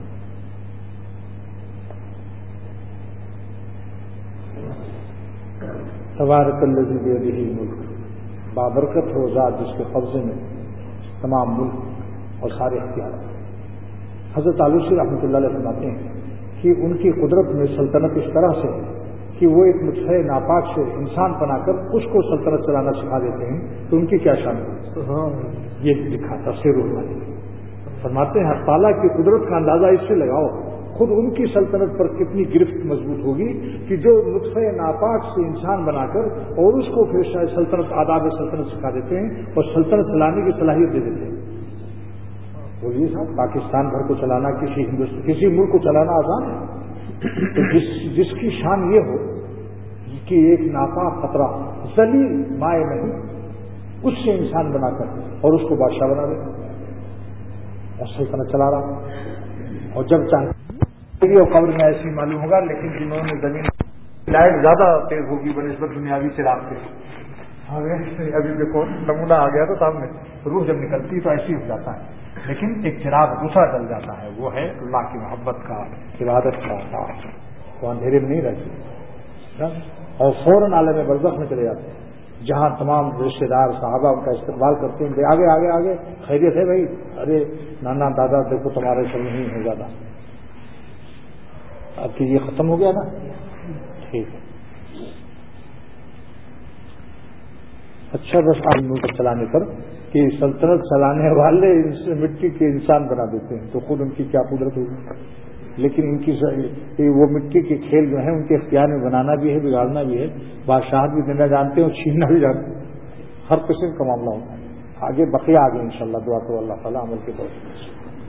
تبارک الذی بیدہ الملک، بابرکت ہو ذات جس کے قبضے میں تمام ملک اور سارے اختیارات۔ حضرت آلوسی رحمۃ اللہ علیہ فرماتے ہیں کہ ان کی قدرت میں سلطنت اس طرح سے کہ وہ ایک نطفہ ناپاک سے انسان بنا کر اس کو سلطنت چلانا سکھا دیتے ہیں، تو ان کی کیا شان ہے؟ یہ لکھا تفسیر الرحمن۔ فرماتے ہیں تعالیٰ کی قدرت کا اندازہ اس سے لگاؤ، خود ان کی سلطنت پر کتنی گرفت مضبوط ہوگی کہ جو نطفہ ناپاک سے انسان بنا کر اور اس کو پھر سلطنت آداب سلطنت سکھا دیتے ہیں اور سلطنت چلانے کی صلاحیت دے دیتے ہیں۔ بولیے صاحب، پاکستان بھر کو چلانا، کسی ملک کو چلانا آسان ہے؟ تو جس کی شان یہ ہو کہ ایک ناپاک خطرہ ذلیل مائع نہیں، اس سے انسان بنا کر اور اس کو بادشاہ بنا دے اور سلطنت چلا رہا، اور جب چاہے اور قبر میں ایسی معلوم ہوگا، لیکن جنہوں نے زمین لائٹ زیادہ تیز ہوگی بنسبت دنیاوی چراغ کے۔ ابھی دیکھو نمونہ آ گیا تو سامنے، روح جب نکلتی تو ایسی ہو جاتا ہے، لیکن ایک چراغ دوسرا جل جاتا ہے، وہ ہے اللہ کی محبت کا، عبادت کا، وہ اندھیرے میں نہیں رہتے اور فوراً عالم برزخ میں چلے جاتے ہیں، جہاں تمام رشتے دار صحابہ ان کا استقبال کرتے ہیں، آگے آگے آگے خیریت ہے بھائی، ارے نانا دادا دیکھو تمہارے سب نہیں ہے زیادہ، اب کہ یہ ختم ہو گیا نا، ٹھیک ہے، اچھا بس آپ ملک چلانے پر کہ سلطنت چلانے والے مٹی کے انسان بنا دیتے ہیں، تو خود ان کی کیا قدرت ہوگی؟ لیکن ان کی وہ مٹی کے کھیل جو ہیں ان کے اختیار میں بنانا بھی ہے، بگاڑنا بھی ہے، بادشاہت بھی دینا جانتے ہیں اور چھیننا بھی جانتے ہیں، ہر قسم کا معاملہ ہوتا ہے۔ آگے بقیہ آگے انشاءاللہ دعا کرو اللہ تعالیٰ عمل کے طور پر۔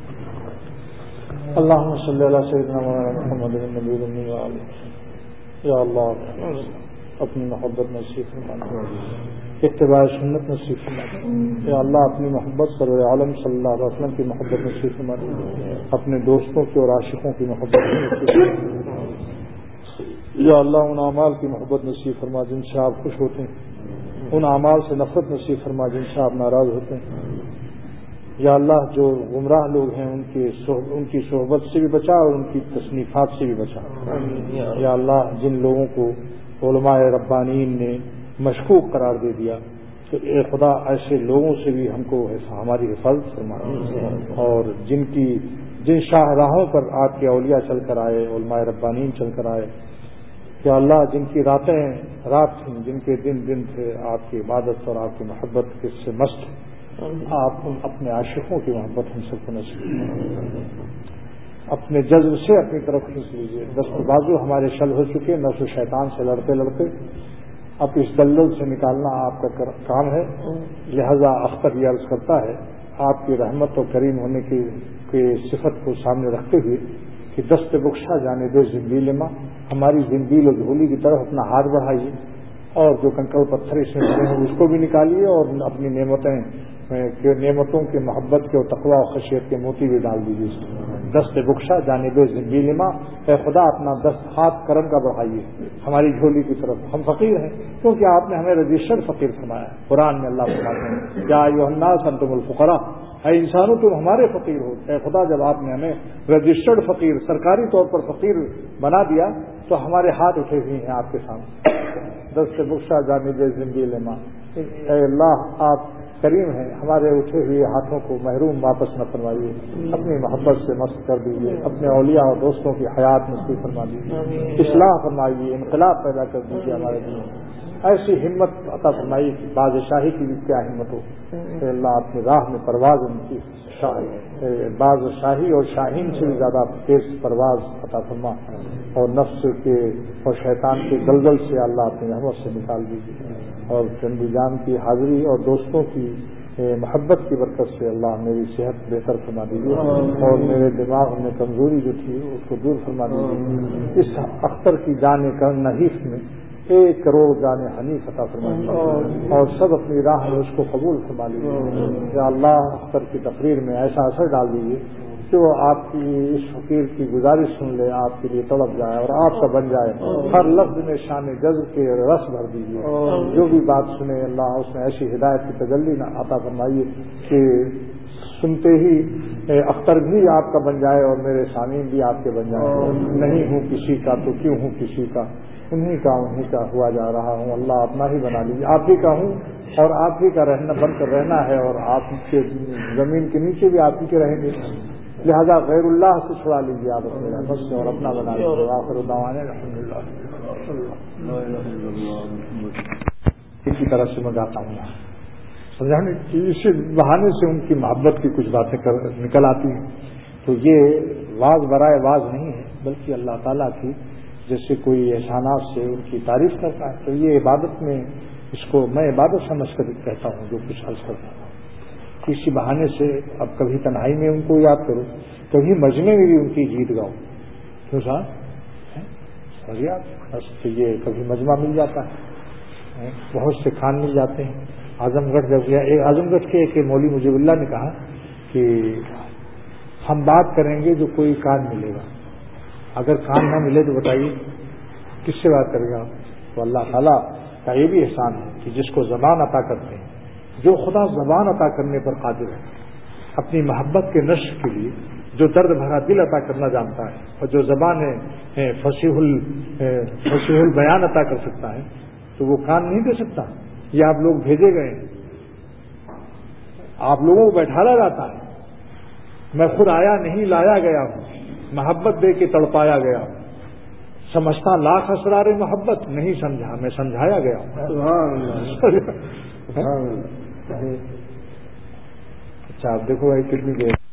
اللہم صلی علی سیدنا محمد النبی الامی وآلہ، یا اللہ اپنی محبت نصیب فرما، اتباع سنت نصیب فرما، یا اللہ اپنی محبت سرور عالم صلی اللہ علیہ وسلم کی محبت نصیب فرما، اپنے دوستوں کی اور عاشقوں کی محبت نصیب فرما، یا اللہ ان اعمال کی محبت نصیب فرما جن سے آپ خوش ہوتے ہیں، ان اعمال سے نفرت نصیب فرما جن سے آپ ناراض ہوتے ہیں، یا اللہ جو گمراہ لوگ ہیں ان کی صحبت سے بھی بچا اور ان کی تصنیفات سے بھی بچا، یا اللہ جن لوگوں کو علماء ربانیین نے مشکوک قرار دے دیا تو اے خدا ایسے لوگوں سے بھی ہم کو ہماری حفاظت فرما، اور جن شاہراہوں پر آپ کے اولیاء چل کر آئے، علماء ربانیین چل کر آئے، یا اللہ جن کی راتیں رات تھیں، جن کے دن تھے، آپ کی عبادت اور آپ کی محبت سے مست، آپ اپنے عاشقوں کی محبت ہم سب کو نصیب فرمائیے، اپنے جذب سے اپنی طرف کھینچ لیجیے۔ دست بازو ہمارے شل ہو چکے، نفس و شیطان سے لڑتے لڑتے اب اس دلدل سے نکالنا آپ کا کام ہے۔ لہذا اختر یہ عرض کرتا ہے آپ کی رحمت و کریم ہونے کی صفت کو سامنے رکھتے ہوئے کہ دست بخشا جانے دے زنبیل ماں، ہماری زنبیل و دھولی کی طرف اپنا ہاتھ بڑھائیے اور جو کنکڑ پتھر اس میں بھرے ہیں اس کو بھی نکالیے اور اپنی نعمتوں کے محبت کے اور تقویٰ و خشیت کے موتی بھی ڈال دیجیے۔ دست بخشا جانب زنبیل ماں، اے خدا اپنا ہاتھ کرم کا بڑھائیے ہماری جھولی کی طرف، ہم فقیر ہیں کیونکہ آپ نے ہمیں رجسٹرڈ فقیر فرمایا۔ قرآن میں اللہ فرماتے ہیں یا ایھا الناس انتم الفقراء، اے انسانوں تم ہمارے فقیر ہو۔ اے خدا جب آپ نے ہمیں رجسٹرڈ فقیر، سرکاری طور پر فقیر بنا دیا تو ہمارے ہاتھ اٹھے ہوئے ہیں آپ کے سامنے۔ دست بخشا جانب زنبیل ماں، اے اللہ آپ کریم ہیں، ہمارے اٹھے ہوئے ہاتھوں کو محروم واپس نہ فرمائیے، اپنی محبت سے مست کر دیجیے، اپنے اولیاء اور دوستوں کی حیات نصیب فرما دیجیے، اصلاح فرمائیے، انقلاب پیدا کر دیجیے ہمارے دل میں، ایسی ہمت عطا فرمائیے کہ بادشاہی کی بھی کیا ہمت ہو۔ اے اللہ اپنی راہ میں پرواز ان کی بادشاہی اور شاہین سے بھی زیادہ تیز پرواز عطا فرما، اور نفس کے اور شیطان کے دلدل سے اللہ اپنی رحمت سے نکال دیجیے، اور چندی جان کی حاضری اور دوستوں کی محبت کی برکت سے اللہ میری صحت بہتر فرما دیجیے، اور میرے دماغ میں کمزوری جو تھی اس کو دور فرما دیجیے۔ اس اختر کی جان نحیف میں 1 کروڑ جان حنیف عطا فرما دیجیے، اور سب اپنی راہ میں اس کو قبول فرما لیجیے۔ یا اللہ اختر کی تقریر میں ایسا اثر ڈال دیجیے کہ وہ آپ کی اس فقیر کی گزارش سن لے، آپ کے لیے تڑپ جائے اور آپ کا بن جائے، ہر لفظ میں شان جذب کے رس بھر دیجیے، جو بھی بات سنے اللہ اس میں ایسی ہدایت کی تجلی عطا فرمائیے کہ سنتے ہی اختر بھی آپ کا بن جائے اور میرے سامعین بھی آپ کے بن جائیں۔ نہیں ہوں کسی کا تو کیوں ہوں کسی کا، انہی کا ہوا جا رہا ہوں، اللہ اپنا ہی بنا لیجیے، آپ ہی کا ہوں اور آپ ہی کا رہنا بن کر رہنا ہے، اور آپ کے زمین کے نیچے بھی آپ ہی کے رہیں گے، لہذا غیر اللہ سے چھڑا لیجیے آپ اپنے رحمت سے اور اپنا بنا لیجیے۔ آخر دعوانا الحمدللہ۔ اسی طرح سے میں گاتا ہوں سمجھانے کہ اسی بہانے سے ان کی محبت کی کچھ باتیں نکل آتی ہیں، تو یہ واز برائے واز نہیں ہے بلکہ اللہ تعالیٰ کی جیسے کوئی احسانات سے ان کی تعریف کرتا ہے، تو یہ عبادت میں اس کو میں عبادت سمجھ کر کہتا ہوں جو کچھ عرض کرتا ہوں۔ کسی بہانے سے اب کبھی تنہائی میں ان کو یاد کروں، کبھی مجمع میں بھی ان کی گیت گاؤں، کیوں صاحب بس تو یہ کبھی مجمع مل جاتا ہے، بہت سے خان مل جاتے ہیں۔ اعظم گڑھ جب گیا، اعظم گڑھ کے ایک مولوی مجیب اللہ نے کہا کہ ہم بات کریں گے جو کوئی کان ملے گا، اگر کان نہ ملے تو بتائیے کس سے بات کرے گا؟ تو اللہ تعالیٰ کا یہ بھی احسان ہے کہ جس کو زبان عطا کرتے ہیں، جو خدا زبان عطا کرنے پر قادر ہے، اپنی محبت کے نشر کے لیے جو درد بھرا دل عطا کرنا جانتا ہے، اور جو زبان فصیح البیان عطا کر سکتا ہے، تو وہ کان نہیں دے سکتا؟ یہ آپ لوگ بھیجے گئے ہیں، آپ لوگوں کو بیٹھایا جاتا ہے، میں خود آیا نہیں لایا گیا ہوں، محبت دے کے تڑپایا گیا ہوں، سمجھتا لاکھ اسرار محبت، نہیں سمجھا میں سمجھایا گیا ہوں۔ اچھا آپ دیکھو کتنی دیر